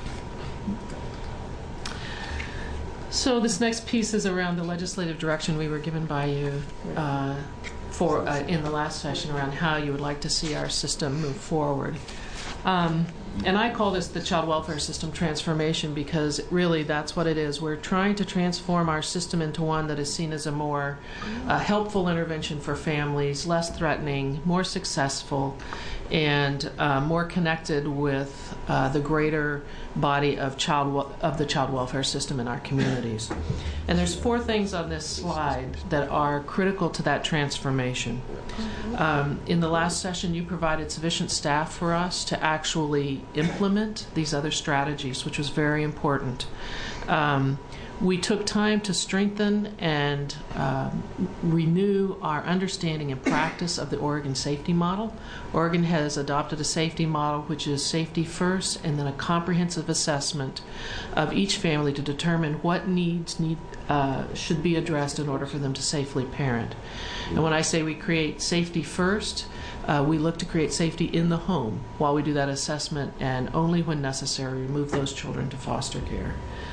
So this next piece is around the legislative direction we were given by you uh, for uh, in the last session around how you would like to see our system move forward. Um, And I call this the child welfare system transformation because really that's what it is. We're trying to transform our system into one that is seen as a more uh, helpful intervention for families, less threatening, more successful, and uh, more connected with uh, the greater body of child wel- of the child welfare system in our communities. And there's four things on this slide that are critical to that transformation. Um, in the last session, you provided sufficient staff for us to actually implement these other strategies, which was very important. Um, we took time to strengthen and um, renew our understanding and practice of the Oregon safety model. Oregon has adopted a safety model which is safety first and then a comprehensive assessment of each family to determine what needs need uh, should be addressed in order for them to safely parent. And when I say we create safety first, uh, we look to create safety in the home while we do that assessment, and only when necessary remove those children to foster care.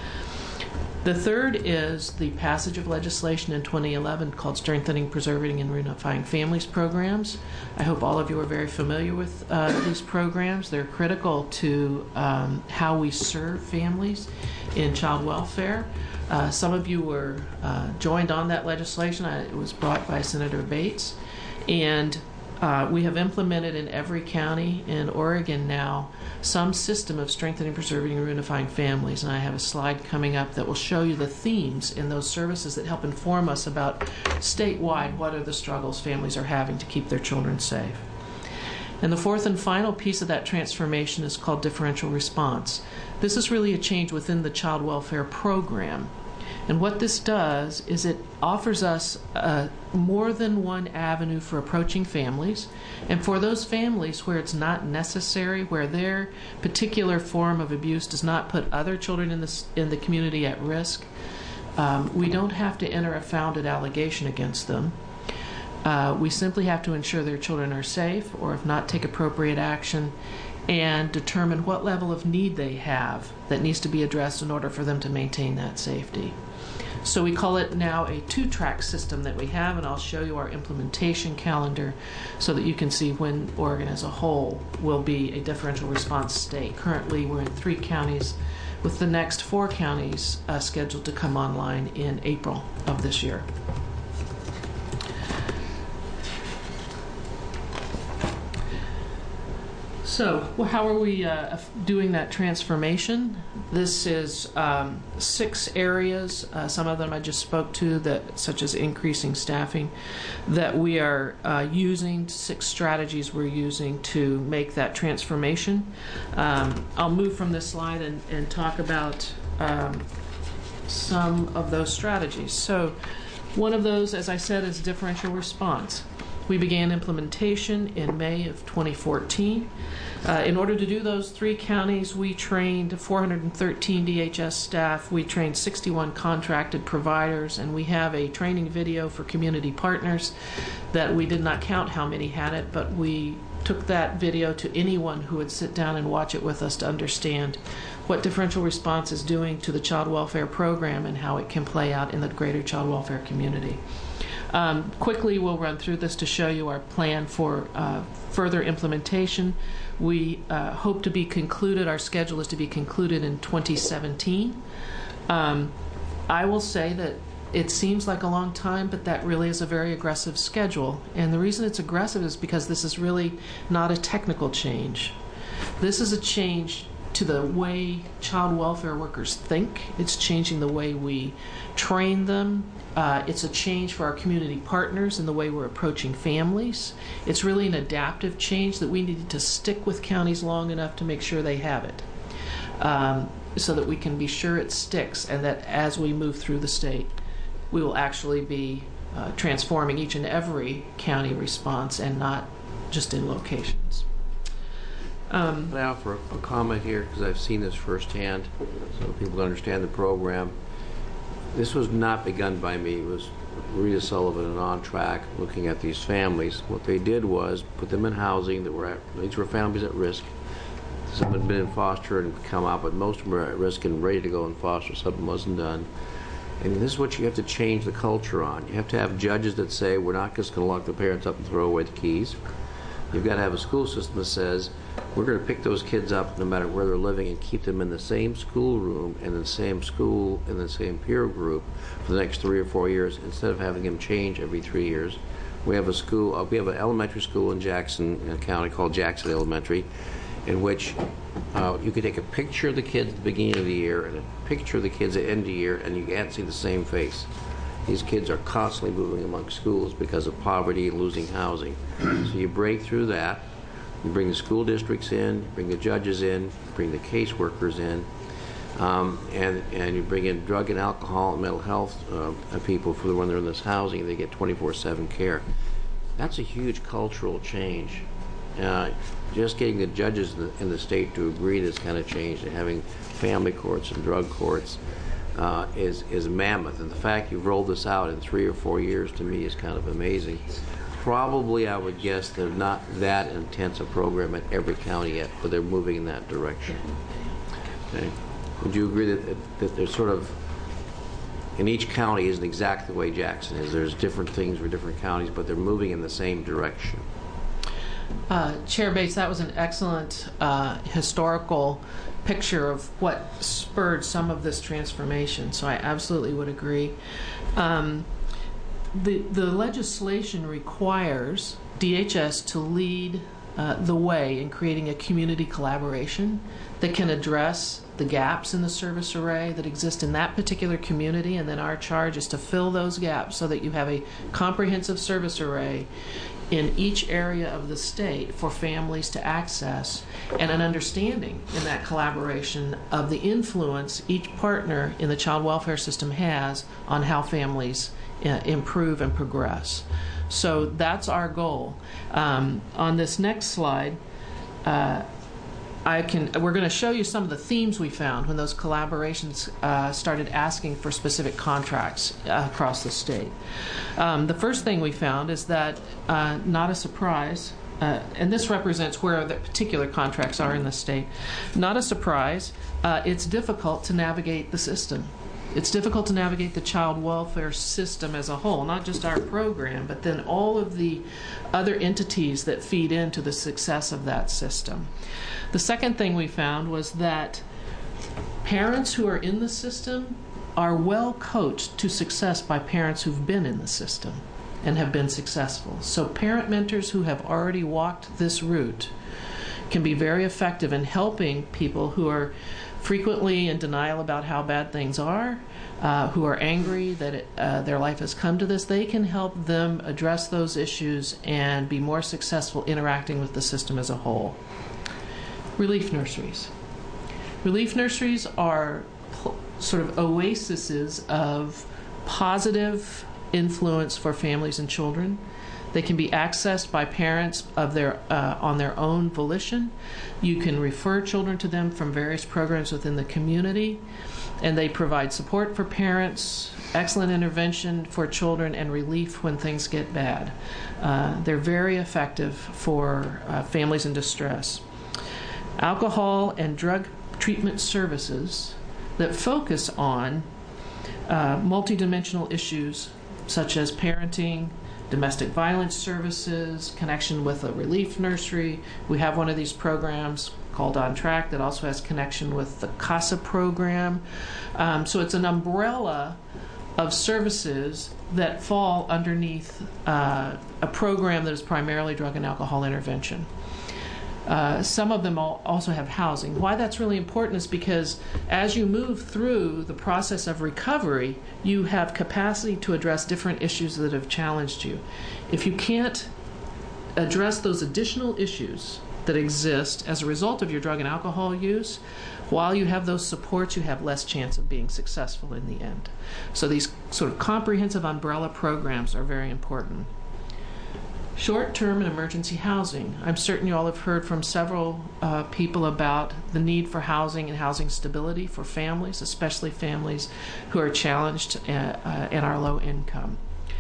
The third is the passage of legislation in twenty eleven called Strengthening, Preserving, and Reunifying Families Programs. I hope all of you are very familiar with uh, these programs. They're critical to um, how we serve families in child welfare. Uh, some of you were uh, joined on that legislation. I, it was brought by Senator Bates. And uh, we have implemented in every county in Oregon now some system of strengthening, preserving, and reunifying families. And I have a slide coming up that will show you the themes in those services that help inform us about statewide what are the struggles families are having to keep their children safe. And the fourth and final piece of that transformation is called differential response. This is really a change within the child welfare program. And what this does is it offers us uh, more than one avenue for approaching families. And for those families where it's not necessary, where their particular form of abuse does not put other children in the, in the community at risk, um, we don't have to enter a founded allegation against them. Uh, we simply have to ensure their children are safe, or if not, take appropriate action and determine what level of need they have that needs to be addressed in order for them to maintain that safety. So we call it now a two-track system that we have, and I'll show you our implementation calendar so that you can see when Oregon as a whole will be a differential response state. Currently, we're in three counties, with the next four counties uh, scheduled to come online in April of this year. So, well, how are we uh, doing that transformation? This is um, six areas, uh, some of them I just spoke to, that, such as increasing staffing, that we are uh, using, six strategies we're using to make that transformation. Um, I'll move from this slide and, and talk about um, some of those strategies. So, one of those, as I said, is differential response. We began implementation in May of twenty fourteen. Uh, in order to do those three counties, we trained four hundred thirteen D H S staff, we trained sixty-one contracted providers, and we have a training video for community partners that we did not count how many had it, but we took that video to anyone who would sit down and watch it with us to understand what differential response is doing to the child welfare program and how it can play out in the greater child welfare community. Um, quickly, we'll run through this to show you our plan for uh, further implementation. We uh, hope to be concluded, our schedule is to be concluded in twenty seventeen. Um, I will say that it seems like a long time, but that really is a very aggressive schedule. And the reason it's aggressive is because this is really not a technical change. This is a change to the way child welfare workers think. It's changing the way we train them. Uh, it's a change for our community partners in the way we're approaching families. It's really an adaptive change that we need to stick with counties long enough to make sure they have it, um, so that we can be sure it sticks, and that as we move through the state, we will actually be uh, transforming each and every county response and not just in locations. Um, I'll offer a comment here because I've seen this firsthand, so people understand the program. This was not begun by me. It was Rita Sullivan and On Track looking at these families. What they did was put them in housing that were at, these were families at risk. Some had been in foster and come out, but most of them were at risk and ready to go in foster. Something wasn't done. And this is what you have to change the culture on. You have to have judges that say, we're not just going to lock the parents up and throw away the keys. You've got to have a school system that says, we're going to pick those kids up no matter where they're living and keep them in the same schoolroom and the same school in the same peer group for the next three or four years instead of having them change every three years. We have a school, uh, we have an elementary school in Jackson County called Jackson Elementary, in which uh, you could take a picture of the kids at the beginning of the year and a picture of the kids at the end of the year, and you can't see the same face. These kids are constantly moving among schools because of poverty and losing housing. So you break through that. You bring the school districts in, bring the judges in, bring the caseworkers in, um, and, and you bring in drug and alcohol and mental health uh, people for when they're in this housing, they get twenty-four seven care. That's a huge cultural change. Uh, just getting the judges in the, in the state to agree to this kind of change and having family courts and drug courts uh, is, is mammoth. And the fact you've rolled this out in three or four years to me is kind of amazing. Probably, I would guess, they're not that intense a program at every county yet, but they're moving in that direction. Okay. Would you agree that, that, that there's sort of, in each county isn't exactly the way Jackson is. There's different things for different counties, but they're moving in the same direction. Uh, Chair Bates, that was an excellent uh, historical picture of what spurred some of this transformation, so I absolutely would agree. Um, The, the legislation requires D H S to lead uh, the way in creating a community collaboration that can address the gaps in the service array that exist in that particular community, and then our charge is to fill those gaps so that you have a comprehensive service array in each area of the state for families to access, and an understanding in that collaboration of the influence each partner in the child welfare system has on how families Uh, improve and progress. So that's our goal. Um, on this next slide, uh, I can. We're going to show you some of the themes we found when those collaborations uh, started asking for specific contracts uh, across the state. Um, the first thing we found is that, uh, not a surprise, uh, and this represents where the particular contracts are in the state. Not a surprise, uh, it's difficult to navigate the system. It's difficult to navigate the child welfare system as a whole, not just our program, but then all of the other entities that feed into the success of that system. The second thing we found was that parents who are in the system are well coached to success by parents who've been in the system and have been successful. So parent mentors who have already walked this route can be very effective in helping people who are frequently in denial about how bad things are, uh, who are angry that it, uh, their life has come to this. They can help them address those issues and be more successful interacting with the system as a whole. Relief nurseries. Relief nurseries are pl- sort of oases of positive influence for families and children. They can be accessed by parents of their uh, on their own volition. You can refer children to them from various programs within the community, and they provide support for parents, excellent intervention for children, and relief when things get bad. Uh, they're very effective for uh, families in distress. Alcohol and drug treatment services that focus on uh, multidimensional issues such as parenting, domestic violence services, connection with a relief nursery. We have one of these programs called On Track that also has connection with the CASA program. Um, so it's an umbrella of services that fall underneath uh, a program that is primarily drug and alcohol intervention. Uh, some of them all also have housing. Why that's really important is because as you move through the process of recovery, you have capacity to address different issues that have challenged you. If you can't address those additional issues that exist as a result of your drug and alcohol use, while you have those supports, you have less chance of being successful in the end. So these sort of comprehensive umbrella programs are very important. Short-term and emergency housing. I'm certain you all have heard from several uh, people about the need for housing and housing stability for families, especially families who are challenged uh, uh, and are low income.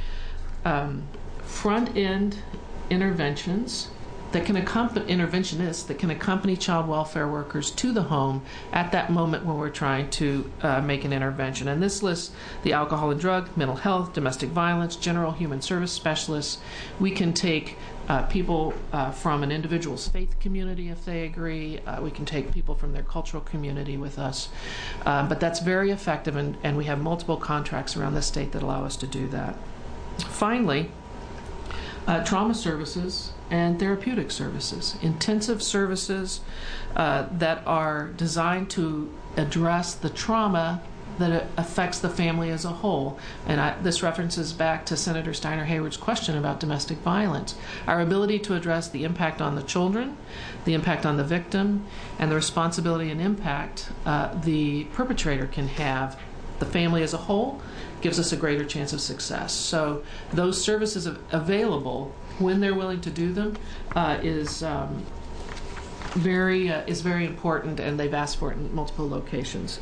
Um, front-end interventions that can accompany interventionists that can accompany child welfare workers to the home at that moment when we're trying to uh, make an intervention. And this lists the alcohol and drug, mental health, domestic violence, general human service specialists. We can take uh, people uh, from an individual's faith community if they agree. Uh, we can take people from their cultural community with us. Uh, but that's very effective, and, and we have multiple contracts around the state that allow us to do that. Finally, uh, trauma services and therapeutic services, intensive services uh, that are designed to address the trauma that affects the family as a whole. And I, this references back to Senator Steiner Hayward's question about domestic violence. Our ability to address the impact on the children, the impact on the victim, and the responsibility and impact uh, the perpetrator can have, the family as a whole, gives us a greater chance of success. So those services available, when they're willing to do them, uh, is um, very uh, is very important, and they've asked for it in multiple locations.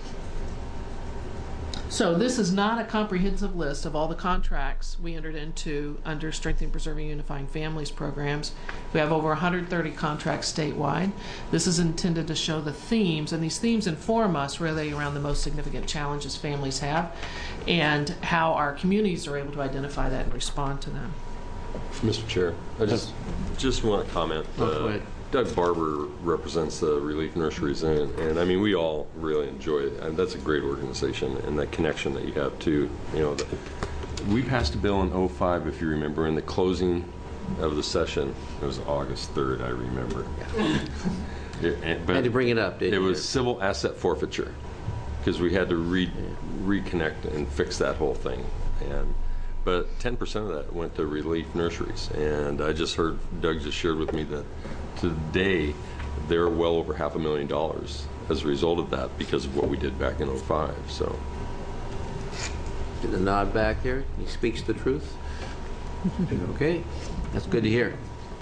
So this is not a comprehensive list of all the contracts we entered into under Strengthening, Preserving, Unifying Families programs. We have over one hundred thirty contracts statewide. This is intended to show the themes, and these themes inform us really around the most significant challenges families have and how our communities are able to identify that and respond to them. Mister Chair, I just just want to comment. Oh, uh, go ahead. Doug Barber represents the Relief Nurseries, and, and I mean, we all really enjoy it. And that's a great organization, and that connection that you have too. You know, the, we passed a bill in oh five, if you remember, in the closing of the session. It was August third, I remember. It, and, but Had to bring it up, didn't it you? was civil asset forfeiture, because we had to re, reconnect and fix that whole thing. And but ten percent of that went to Relief Nurseries, and I just heard Doug just shared with me that today they're well over half a million dollars as a result of that because of what we did back in oh five. So, Get a nod back there. He speaks the truth. Okay, that's good to hear.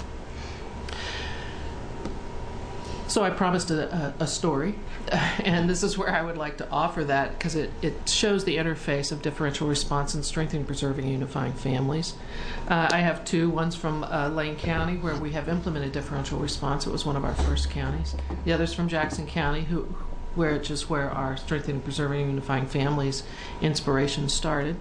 So I promised a, a, a story, and this is where I would like to offer that because it, it shows the interface of differential response and strengthening, preserving, and unifying families. Uh, I have two. One's from uh, Lane County, where we have implemented differential response. It was one of our first counties. The other's from Jackson County, who, where it's just where our strengthening, preserving, and unifying families inspiration started.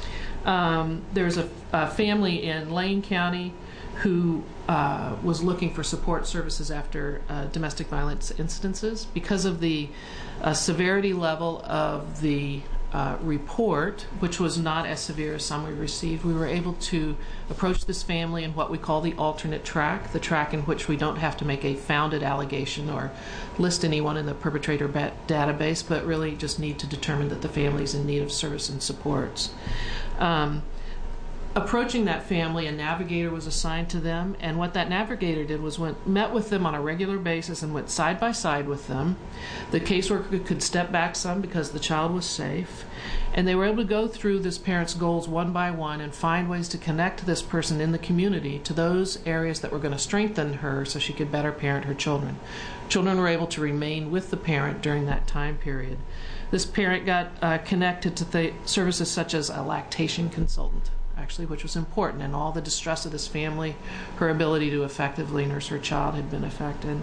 Um, there's a, a family in Lane County who uh, was looking for support services after uh, domestic violence incidences. Because of the uh, severity level of the uh, report, which was not as severe as some we received, we were able to approach this family in what we call the alternate track, the track in which we don't have to make a founded allegation or list anyone in the perpetrator ba- database, but really just need to determine that the family is in need of service and supports. Um, Approaching that family, a navigator was assigned to them, and what that navigator did was went met with them on a regular basis and went side by side with them. The caseworker could step back some because the child was safe, and they were able to go through this parent's goals one by one and find ways to connect this person in the community to those areas that were going to strengthen her so she could better parent her children. Children were able to remain with the parent during that time period. This parent got uh, connected to th- services such as a lactation consultant, actually, which was important, and all the distress of this family, her ability to effectively nurse her child had been affected.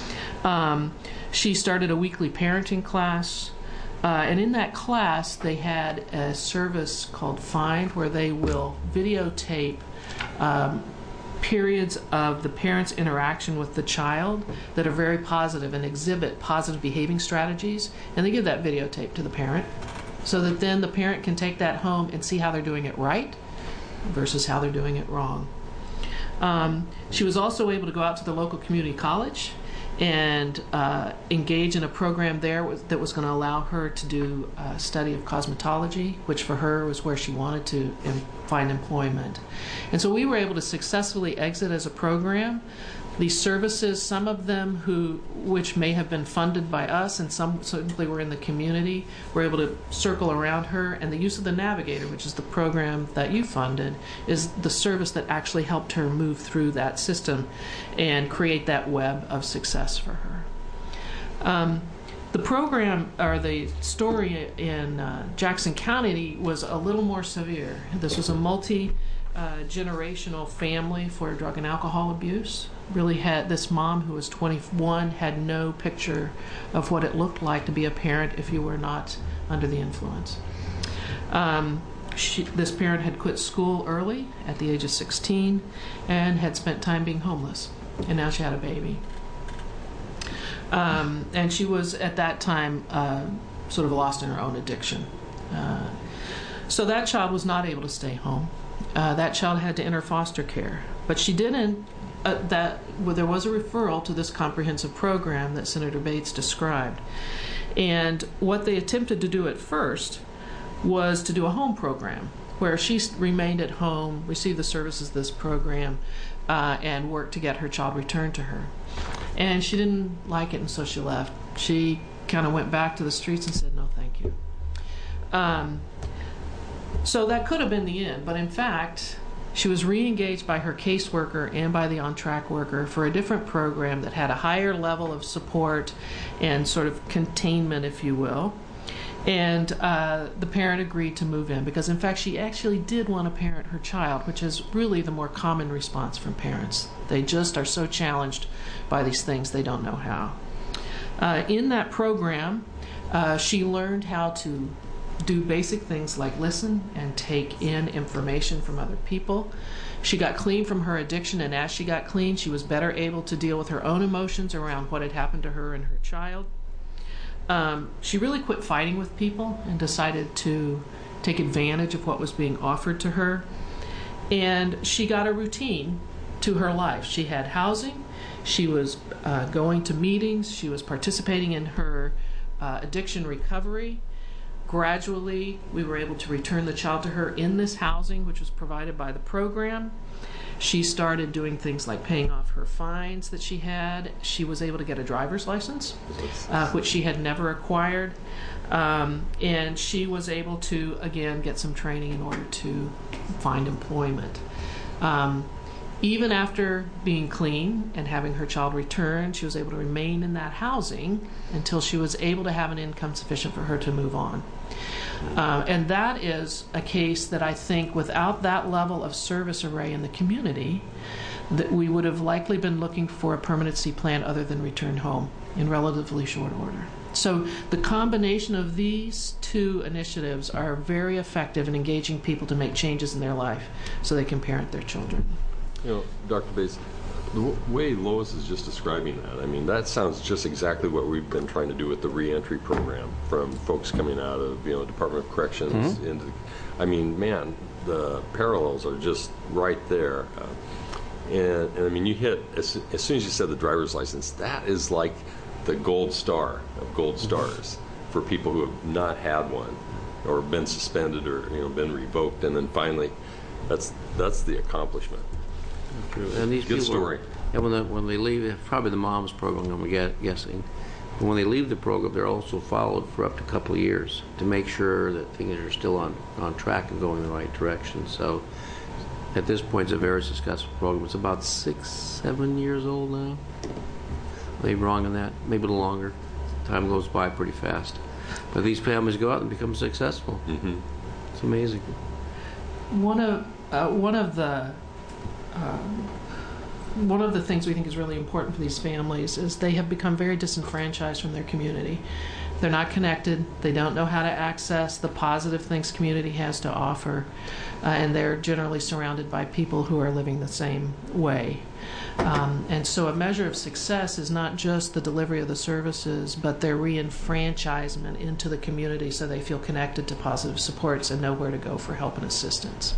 Um, she started a weekly parenting class, uh, and in that class they had a service called Find, where they will videotape um, periods of the parent's interaction with the child that are very positive and exhibit positive behaving strategies, and they give that videotape to the parent so that then the parent can take that home and see how they're doing it right versus how they're doing it wrong. Um, she was also able to go out to the local community college and uh, engage in a program there was, that was going to allow her to do a study of cosmetology, which for her was where she wanted to em- find employment. And so we were able to successfully exit as a program. These services, some of them who, which may have been funded by us and some simply were in the community, were able to circle around her. And the use of the Navigator, which is the program that you funded, is the service that actually helped her move through that system and create that web of success for her. Um, the program, or the story in uh, Jackson County was a little more severe. This was a multi- Uh, generational family for drug and alcohol abuse. Really had this mom who was twenty-one had no picture of what it looked like to be a parent if you were not under the influence. Um, She, this parent had quit school early at the age of sixteen and had spent time being homeless, and now she had a baby. Um, and she was at that time uh, sort of lost in her own addiction. Uh, so that child was not able to stay home. Uh, that child had to enter foster care, but she didn't. Uh, that well, there was a referral to this comprehensive program that Senator Bates described, and what they attempted to do at first was to do a home program where she remained at home, received the services of this program, uh, and worked to get her child returned to her. And she didn't like it, and so she left. She kind of went back to the streets and said, no, thank you. Um, so that could have been the end, but in fact, she was re-engaged by her caseworker and by the on-track worker for a different program that had a higher level of support and sort of containment, if you will. And uh, the parent agreed to move in because, in fact, she actually did want to parent her child, which is really the more common response from parents. They just are so challenged by these things they don't know how. Uh, in that program, uh, she learned how to do basic things like listen and take in information from other people. She got clean from her addiction, and as she got clean, she was better able to deal with her own emotions around what had happened to her and her child. Um, she really quit fighting with people and decided to take advantage of what was being offered to her. And she got a routine to her life. She had housing, she was uh, going to meetings, she was participating in her uh, addiction recovery. Gradually, we were able to return the child to her in this housing, which was provided by the program. She started doing things like paying off her fines that she had. She was able to get a driver's license, uh, which she had never acquired. Um, and she was able to, again, get some training in order to find employment. Um, even after being clean and having her child returned, she was able to remain in that housing until she was able to have an income sufficient for her to move on. Uh, and that is a case that I think without that level of service array in the community, that we would have likely been looking for a permanency plan other than return home in relatively short order. So the combination of these two initiatives are very effective in engaging people to make changes in their life so they can parent their children. You know, Doctor Bates, the w- way Lois is just describing that, I mean, that sounds just exactly what we've been trying to do with the reentry program from folks coming out of, you know, Department of Corrections mm-hmm. into, I mean, man, the parallels are just right there. Uh, and, and I mean, you hit, as, as soon as you said the driver's license, that is like the gold star of gold stars for people who have not had one or been suspended or, you know, been revoked, and then finally, that's that's the accomplishment. And these Good people, story. And when, the, when they leave, probably the mom's program, I'm get, guessing. But when they leave the program, they're also followed for up to a couple of years to make sure that things are still on, on track and going in the right direction. So at this point, it's a very successful program. It's about six, seven years old now. Maybe wrong on that, maybe a little longer. Time goes by pretty fast. But these families go out and become successful. Mm-hmm. It's amazing. One of uh, one of the uh, one of the things we think is really important for these families is they have become very disenfranchised from their community. They're not connected. They don't know how to access the positive things community has to offer, uh, and they're generally surrounded by people who are living the same way. Um, and so a measure of success is not just the delivery of the services, but their re-enfranchisement into the community so they feel connected to positive supports and know where to go for help and assistance.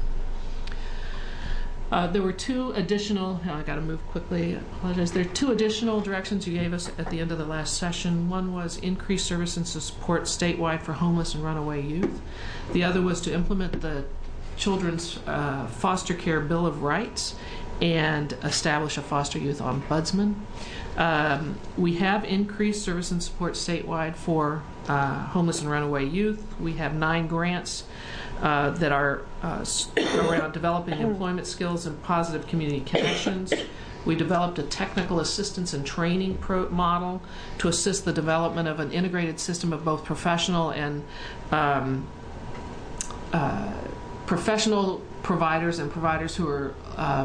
Uh, there were two additional, oh, I got to move quickly, I apologize. There are two additional directions you gave us at the end of the last session. One was increase service and support statewide for homeless and runaway youth. The other was to implement the Children's uh, Foster Care Bill of Rights and establish a foster youth ombudsman. Um, we have increased service and support statewide for uh, homeless and runaway youth. We have nine grants uh, that are uh, around developing employment skills and positive community connections. We developed a technical assistance and training pro model to assist the development of an integrated system of both professional and um, uh, professional providers and providers who are uh,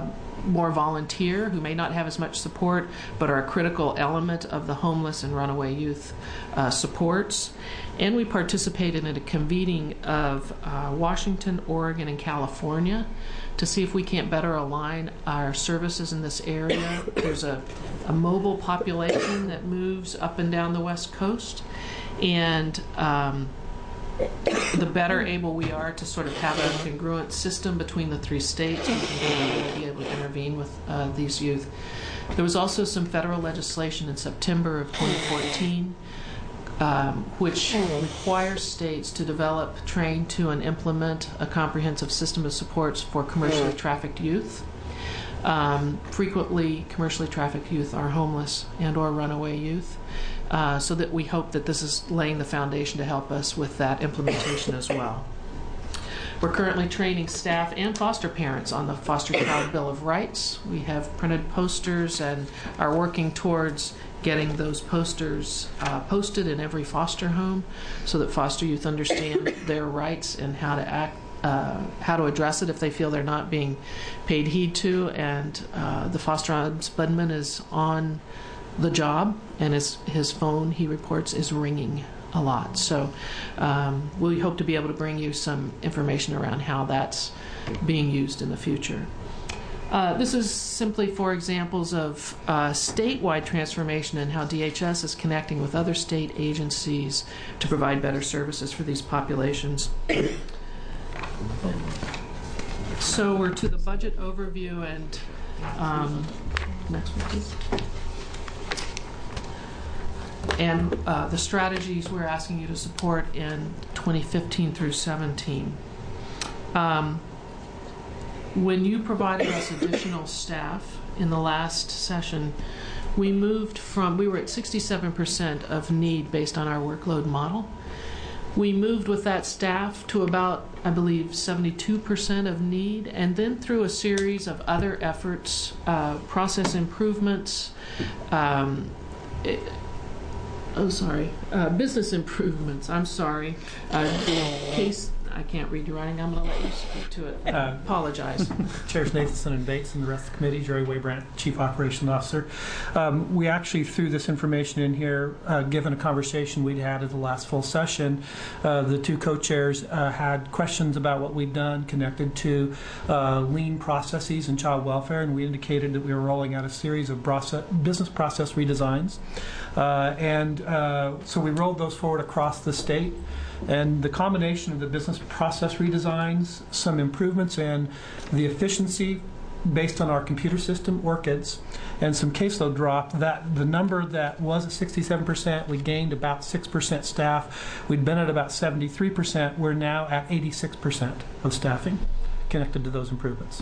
more volunteer, who may not have as much support, but are a critical element of the homeless and runaway youth uh, supports. And we participated in a convening of uh, Washington, Oregon, and California to see if we can't better align our services in this area. There's a, a mobile population that moves up and down the West Coast, and um, the better able we are to sort of have a congruent system between the three states, we can be able to intervene with uh, these youth. There was also some federal legislation in September of twenty fourteen Um, which requires states to develop, train to, and implement a comprehensive system of supports for commercially trafficked youth. Um, frequently, commercially trafficked youth are homeless and or runaway youth, uh, so that we hope that this is laying the foundation to help us with that implementation as well. We're currently training staff and foster parents on the Foster Child Bill of Rights. We have printed posters and are working towards getting those posters uh, posted in every foster home so that foster youth understand their rights and how to act, uh, how to address it if they feel they're not being paid heed to. And uh, the foster ombudsman is on the job, and his, his phone, he reports, is ringing a lot. So um, we hope to be able to bring you some information around how that's being used in the future. Uh, this is simply for examples of uh, statewide transformation and how D H S is connecting with other state agencies to provide better services for these populations. So we're to the budget overview, and um, next one, please. And uh, the strategies we're asking you to support in twenty fifteen through seventeen. Um, when you provided us additional staff in the last session, we moved from, we were at sixty-seven percent of need based on our workload model. We moved with that staff to about, I believe, seventy-two percent of need, and then through a series of other efforts, uh, process improvements, um, it, oh, sorry, uh, business improvements, I'm sorry, uh, case, I can't read your writing, I'm going to let you speak to it. I uh, apologize. Chairs Nathanson and Bates and the rest of the committee, Jerry Waybrandt, Chief Operations Officer. Um, we actually threw this information in here, uh, given a conversation we'd had at the last full session. Uh, the two co-chairs uh, had questions about what we'd done connected to uh, lean processes in child welfare, and we indicated that we were rolling out a series of process, business process redesigns. Uh, and uh, so we rolled those forward across the state. And the combination of the business process redesigns, some improvements in the efficiency based on our computer system, ORCIDS, and some caseload drop, that the number that was at sixty-seven percent, we gained about six percent staff. We'd been at about seventy-three percent. We're now at eighty-six percent of staffing connected to those improvements.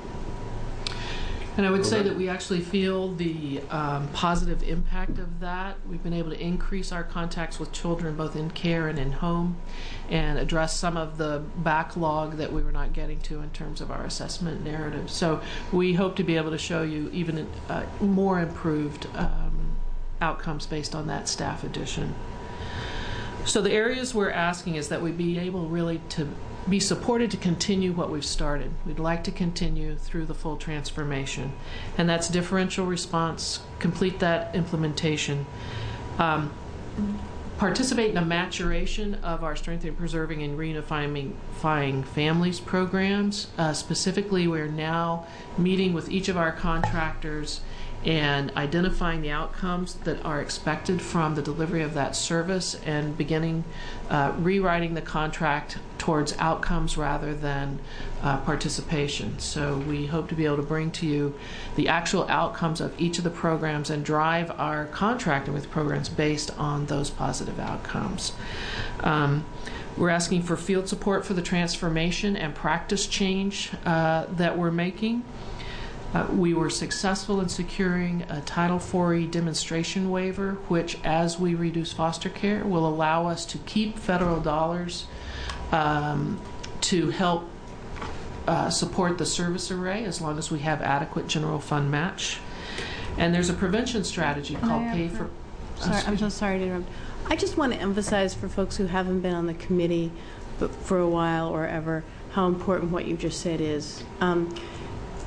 And I would say that we actually feel the um, positive impact of that. We've been able to increase our contacts with children both in care and in home, and address some of the backlog that we were not getting to in terms of our assessment narrative. So we hope to be able to show you even uh, more improved um, outcomes based on that staff addition. So the areas we're asking is that we be able really to be supported to continue what we've started. We'd like to continue through the full transformation, and that's differential response, complete that implementation, um, participate in a maturation of our strengthening, preserving, and reunifying families programs. Uh, specifically, we're now meeting with each of our contractors and identifying the outcomes that are expected from the delivery of that service, and beginning uh, rewriting the contract towards outcomes rather than uh, participation. So we hope to be able to bring to you the actual outcomes of each of the programs and drive our contracting with programs based on those positive outcomes. Um, We're asking for field support for the transformation and practice change uh, that we're making. Uh, we were successful in securing a Title four E demonstration waiver, which, as we reduce foster care, will allow us to keep federal dollars um, to help uh, support the service array as long as we have adequate general fund match. And there's a prevention strategy Can called Pay for... Sorry, I'm so sorry to interrupt. I just want to emphasize for folks who haven't been on the committee but for a while or ever how important what you just said is. Um,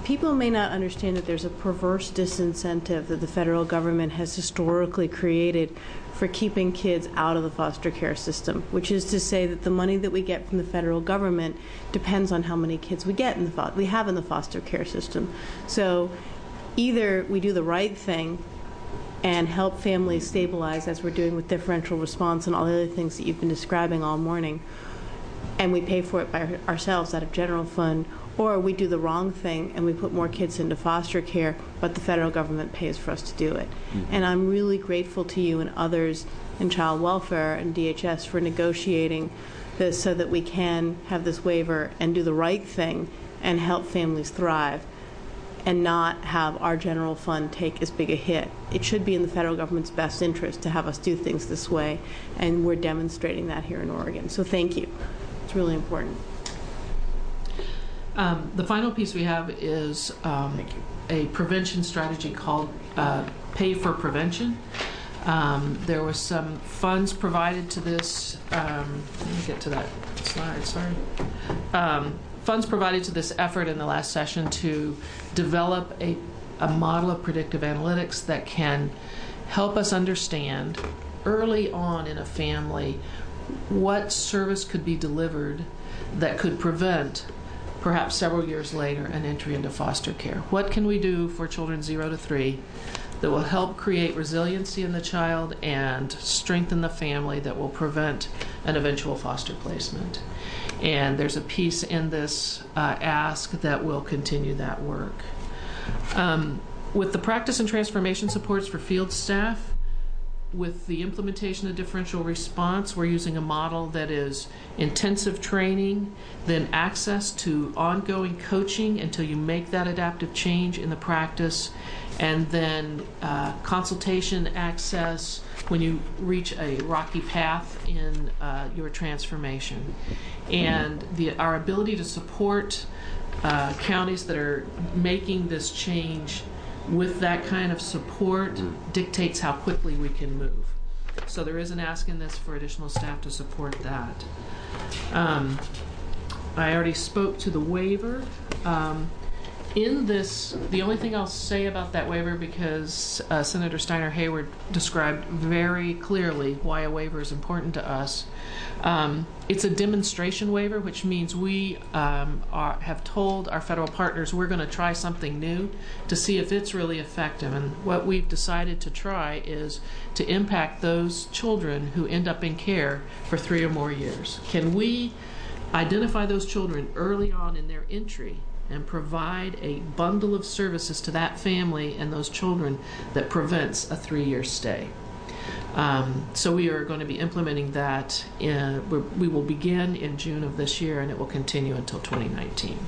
people may not understand that there's a perverse disincentive that the federal government has historically created for keeping kids out of the foster care system, which is to say that the money that we get from the federal government depends on how many kids we get in the fo- we have in the foster care system. So either we do the right thing and help families stabilize, as we're doing with differential response and all the other things that you've been describing all morning, and we pay for it by ourselves out of general fund, or we do the wrong thing and we put more kids into foster care, but the federal government pays for us to do it. Mm-hmm. And I'm really grateful to you and others in child welfare and D H S for negotiating this so that we can have this waiver and do the right thing and help families thrive and not have our general fund take as big a hit. It should be in the federal government's best interest to have us do things this way, and we're demonstrating that here in Oregon. So thank you. It's really important. Um, the final piece we have is um, a prevention strategy called uh, Pay for Prevention. Um, there was some funds provided to this. Um, let me get to that slide, sorry. Um, funds provided to this effort in the last session to develop a, a model of predictive analytics that can help us understand early on in a family what service could be delivered that could prevent perhaps several years later, an entry into foster care. What can we do for children zero to three that will help create resiliency in the child and strengthen the family that will prevent an eventual foster placement? And there's a piece in this uh, ask that will continue that work. Um, with the practice and transformation supports for field staff, with the implementation of differential response, we're using a model that is intensive training, then access to ongoing coaching until you make that adaptive change in the practice, and then uh, consultation access when you reach a rocky path in uh, your transformation. And the, our ability to support uh, counties that are making this change with that kind of support dictates how quickly we can move. So there is an ask in this for additional staff to support that. Um, I already spoke to the waiver. Um, in this, the only thing I'll say about that waiver, because uh, Senator Steiner Hayward described very clearly why a waiver is important to us. Um, it's a demonstration waiver, which means we um, are, have told our federal partners we're going to try something new to see if it's really effective. And what we've decided to try is to impact those children who end up in care for three or more years. Can we identify those children early on in their entry and provide a bundle of services to that family and those children that prevents a three-year stay? Um, so we are going to be implementing that. In, we will begin in June of this year, and it will continue until twenty nineteen.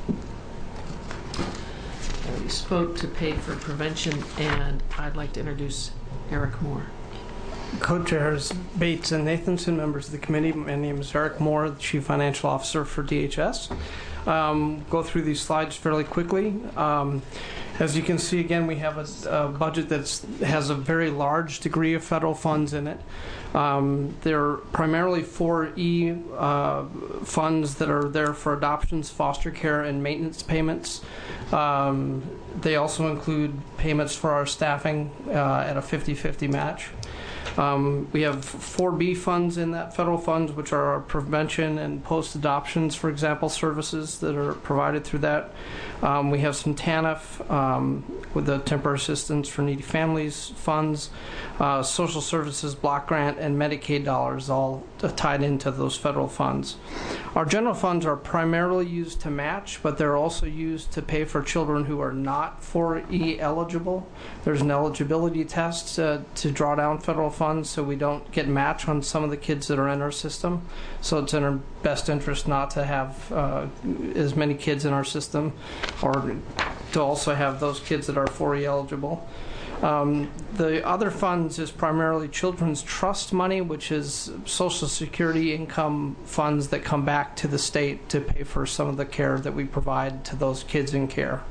We spoke to Pay for Prevention, and I'd like to introduce Eric Moore. Co-chairs Bates and Nathanson, members of the committee. My name is Eric Moore, the Chief Financial Officer for D H S. Um, go through these slides fairly quickly. Um, as you can see, again, we have a, a budget that has a very large degree of federal funds in it. Um, there are primarily four E uh, funds that are there for adoptions, foster care, and maintenance payments. Um, they also include payments for our staffing uh, at a fifty fifty match. Um, we have four B funds in that federal funds, which are our prevention and post-adoptions, for example, services that are provided through that. Um, we have some T A N F um, with the Temporary Assistance for Needy Families funds, uh, social services block grant, and Medicaid dollars all tied into those federal funds. Our general funds are primarily used to match, but they're also used to pay for children who are not four E eligible. There's an eligibility test uh, to draw down federal funds so we don't get match on some of the kids that are in our system. So it's in our best interest not to have uh, as many kids in our system, or to also have those kids that are four E eligible. Um, the other funds is primarily children's trust money, which is Social Security income funds that come back to the state to pay for some of the care that we provide to those kids in care.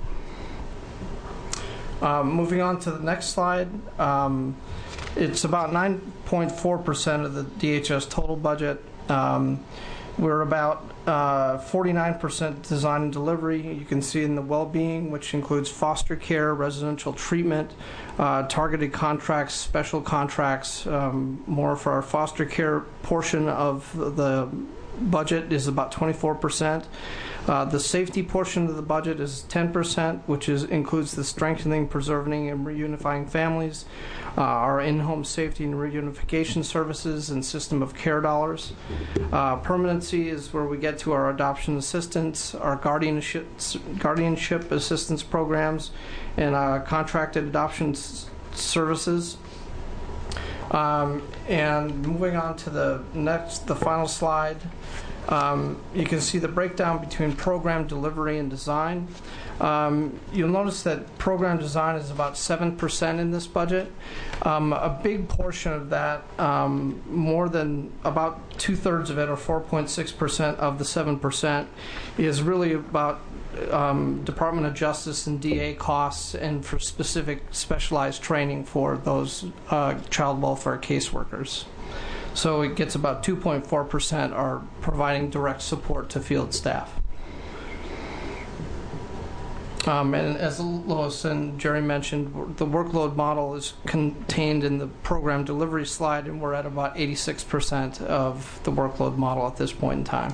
Um, moving on to the next slide, um, it's about nine point four percent of the D H S total budget. Um, We're about uh, forty-nine percent design and delivery. You can see in the well-being, which includes foster care, residential treatment, uh, targeted contracts, special contracts. Um, more for our foster care portion of the budget is about twenty-four percent. Uh, the safety portion of the budget is ten percent, which is includes the strengthening, preserving, and reunifying families, uh, our in-home safety and reunification services, and system of care dollars. Uh, permanency is where we get to our adoption assistance, our guardianship guardianship assistance programs, and uh, contracted adoption s- services. Um, and moving on to the next, the final slide. Um, you can see the breakdown between program delivery and design. Um, you'll notice that program design is about seven percent in this budget. Um, a big portion of that, um, more than about two-thirds of it, or four point six percent of the seven percent, is really about um, Department of Justice and D A costs and for specific specialized training for those uh, child welfare caseworkers. So it gets about two point four percent are providing direct support to field staff. Um, and as Lois and Jerry mentioned, the workload model is contained in the program delivery slide, and we're at about eighty-six percent of the workload model at this point in time.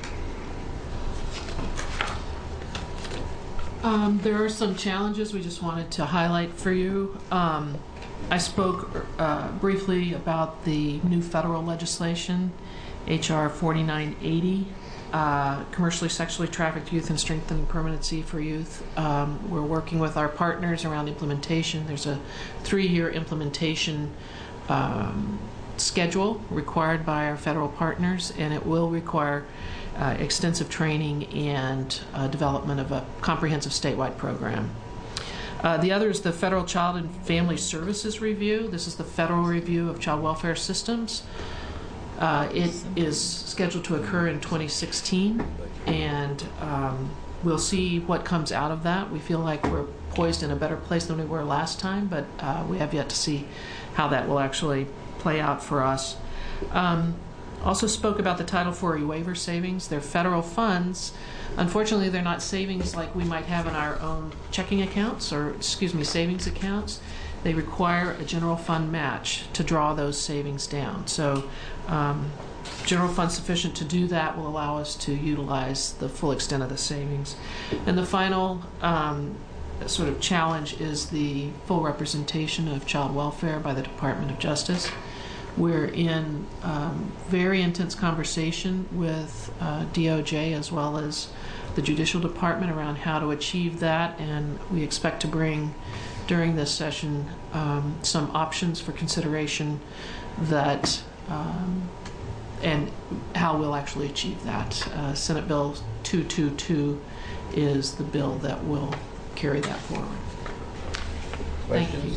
Um, there are some challenges we just wanted to highlight for you. Um, I spoke uh, briefly about the new federal legislation, H R forty-nine eighty, uh, commercially sexually trafficked youth and strengthening permanency for youth. Um, we're working with our partners around implementation. There's a three-year implementation um, schedule required by our federal partners, and it will require uh, extensive training and uh, development of a comprehensive statewide program. Uh, the other is the Federal Child and Family Services Review. This is the federal review of child welfare systems. Uh, it is scheduled to occur in twenty sixteen, and um, we'll see what comes out of that. We feel like we're poised in a better place than we were last time, but uh, we have yet to see how that will actually play out for us. Um, also spoke about the Title four E waiver savings. They're federal funds. Unfortunately, they're not savings like we might have in our own checking accounts, or excuse me, savings accounts. They require a general fund match to draw those savings down. So um, general fund sufficient to do that will allow us to utilize the full extent of the savings. And the final um, sort of challenge is the full representation of child welfare by the Department of Justice. We're in um, very intense conversation with uh, D O J as well as the Judicial Department around how to achieve that, and we expect to bring during this session um, some options for consideration that um, and how we'll actually achieve that. Uh, Senate Bill two twenty-two is the bill that will carry that forward. Thank you.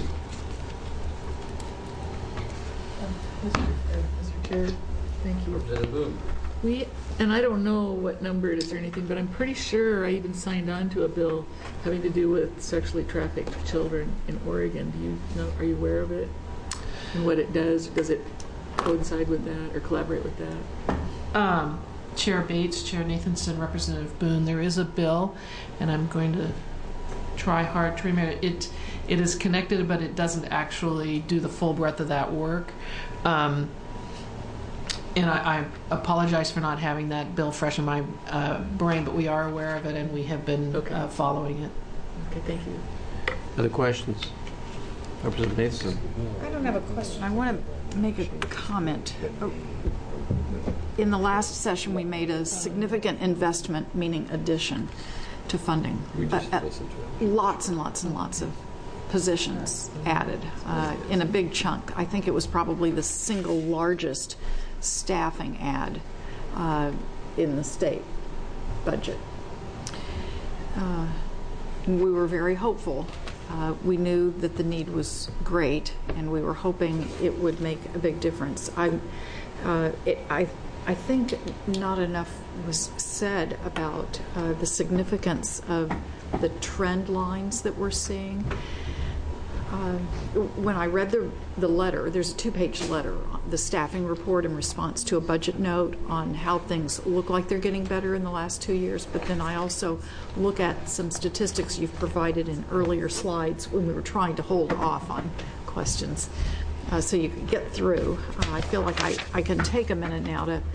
Mister Chair, thank you. Representative Boone. We, and I don't know what number it is or anything, but I'm pretty sure I even signed on to a bill having to do with sexually trafficked children in Oregon. Do you know, are you aware of it? And what it does? Does it coincide with that or collaborate with that? Um, Chair Bates, Chair Nathanson, Representative Boone, there is a bill, and I'm going to try hard to remember it. It is connected, but it doesn't actually do the full breadth of that work. Um, and I, I apologize for not having that bill fresh in my uh, brain, but we are aware of it, and we have been okay. uh, following it. Okay, thank you. Other questions? Representative Nathanson. I don't have a question. I want to make a comment. In the last session, we made a significant investment, meaning addition, to funding. We just uh, uh, listened to it. Lots and lots and lots of positions added uh, in a big chunk. I think it was probably the single largest staffing add uh, in the state budget. Uh, we were very hopeful. Uh, we knew that the need was great, and we were hoping it would make a big difference. I, uh, it, I, I think not enough was said about uh, the significance of the trend lines that we're seeing. uh, when I read the, the letter, there's a two-page letter, the staffing report in response to a budget note on how things look like they're getting better in the last two years, but then I also look at some statistics you've provided in earlier slides when we were trying to hold off on questions uh, so you could get through. Uh, I feel like I, I can take a minute now to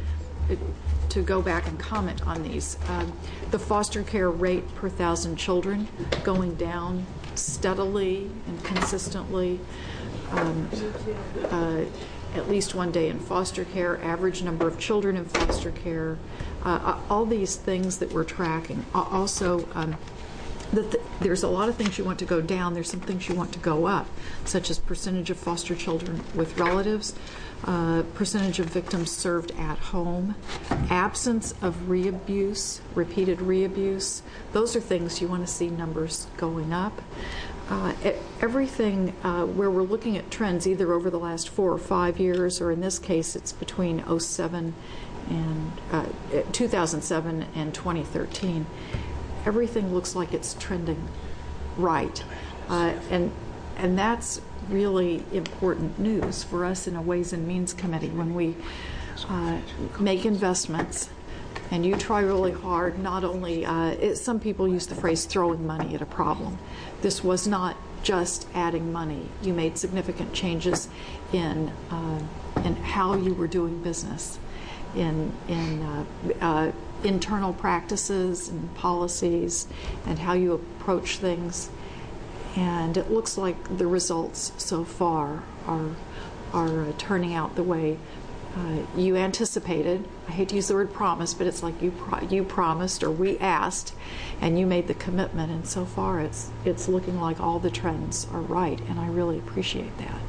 to go back and comment on these. Um, the foster care rate per thousand children going down steadily and consistently. Um, uh, at least one day in foster care, average number of children in foster care, uh, all these things that we're tracking. Also, um, that the, there's a lot of things you want to go down, there's some things you want to go up, such as percentage of foster children with relatives, uh, percentage of victims served at home, absence of re-abuse, repeated re-abuse. Those are things you want to see numbers going up. Uh, everything uh, where we're looking at trends either over the last four or five years, or in this case it's between oh seven and uh, two thousand seven and twenty thirteen, everything looks like it's trending right. Uh, and and that's really important news for us in a Ways and Means Committee when we uh, make investments. And you try really hard, not only, uh, it, some people use the phrase throwing money at a problem. This was not just adding money. You made significant changes in, uh, in how you were doing business, in, in uh, uh, internal practices and policies, and how you approach things. And it looks like the results so far are, are uh, turning out the way Uh, you anticipated. I hate to use the word promise, but it's like you pro you promised, or we asked, and you made the commitment. And so far, it's it's looking like all the trends are right, and I really appreciate that.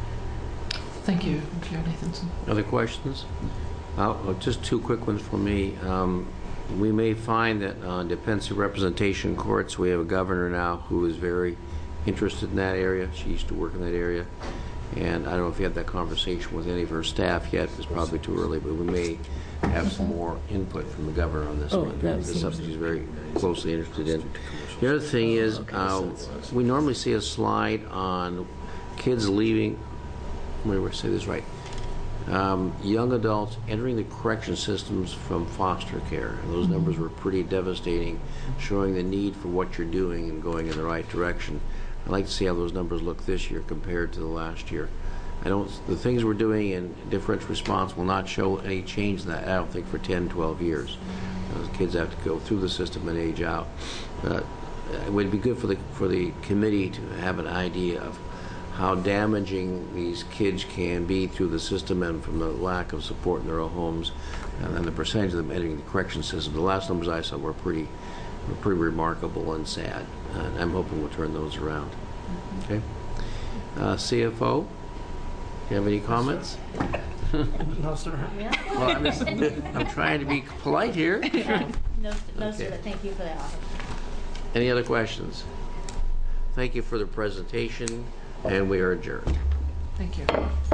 Thank you, Chair Nathanson. Other questions? Uh, just two quick ones for me. Um, we may find that on uh, defensive representation courts, we have a governor now who is very interested in that area. She used to work in that area. And I don't know if you had that conversation with any of her staff yet. It's probably too early, but we may have some more input from the governor on this Oh, one. that This is seems- something she's very closely interested in. The other thing is, uh, we normally see a slide on kids leaving, let me say this right, um, young adults entering the correction systems from foster care. And those numbers were pretty devastating, showing the need for what you're doing and going in the right direction. I'd like to see how those numbers look this year compared to the last year. I don't, the things we're doing in differential response will not show any change in that, I don't think, for ten, twelve years. Those kids have to go through the system and age out. But it would be good for the, for the committee to have an idea of how damaging these kids can be through the system and from the lack of support in their own homes, and then the percentage of them entering the correction system. The last numbers I saw were pretty, were pretty remarkable and sad. And I'm hoping we'll turn those around. Okay. Uh, C F O, do you have any comments? No, sir. Well, I'm, just, I'm trying to be polite here. No, no Okay. sir, thank you for that offer. Any other questions? Thank you for the presentation, and we are adjourned. Thank you.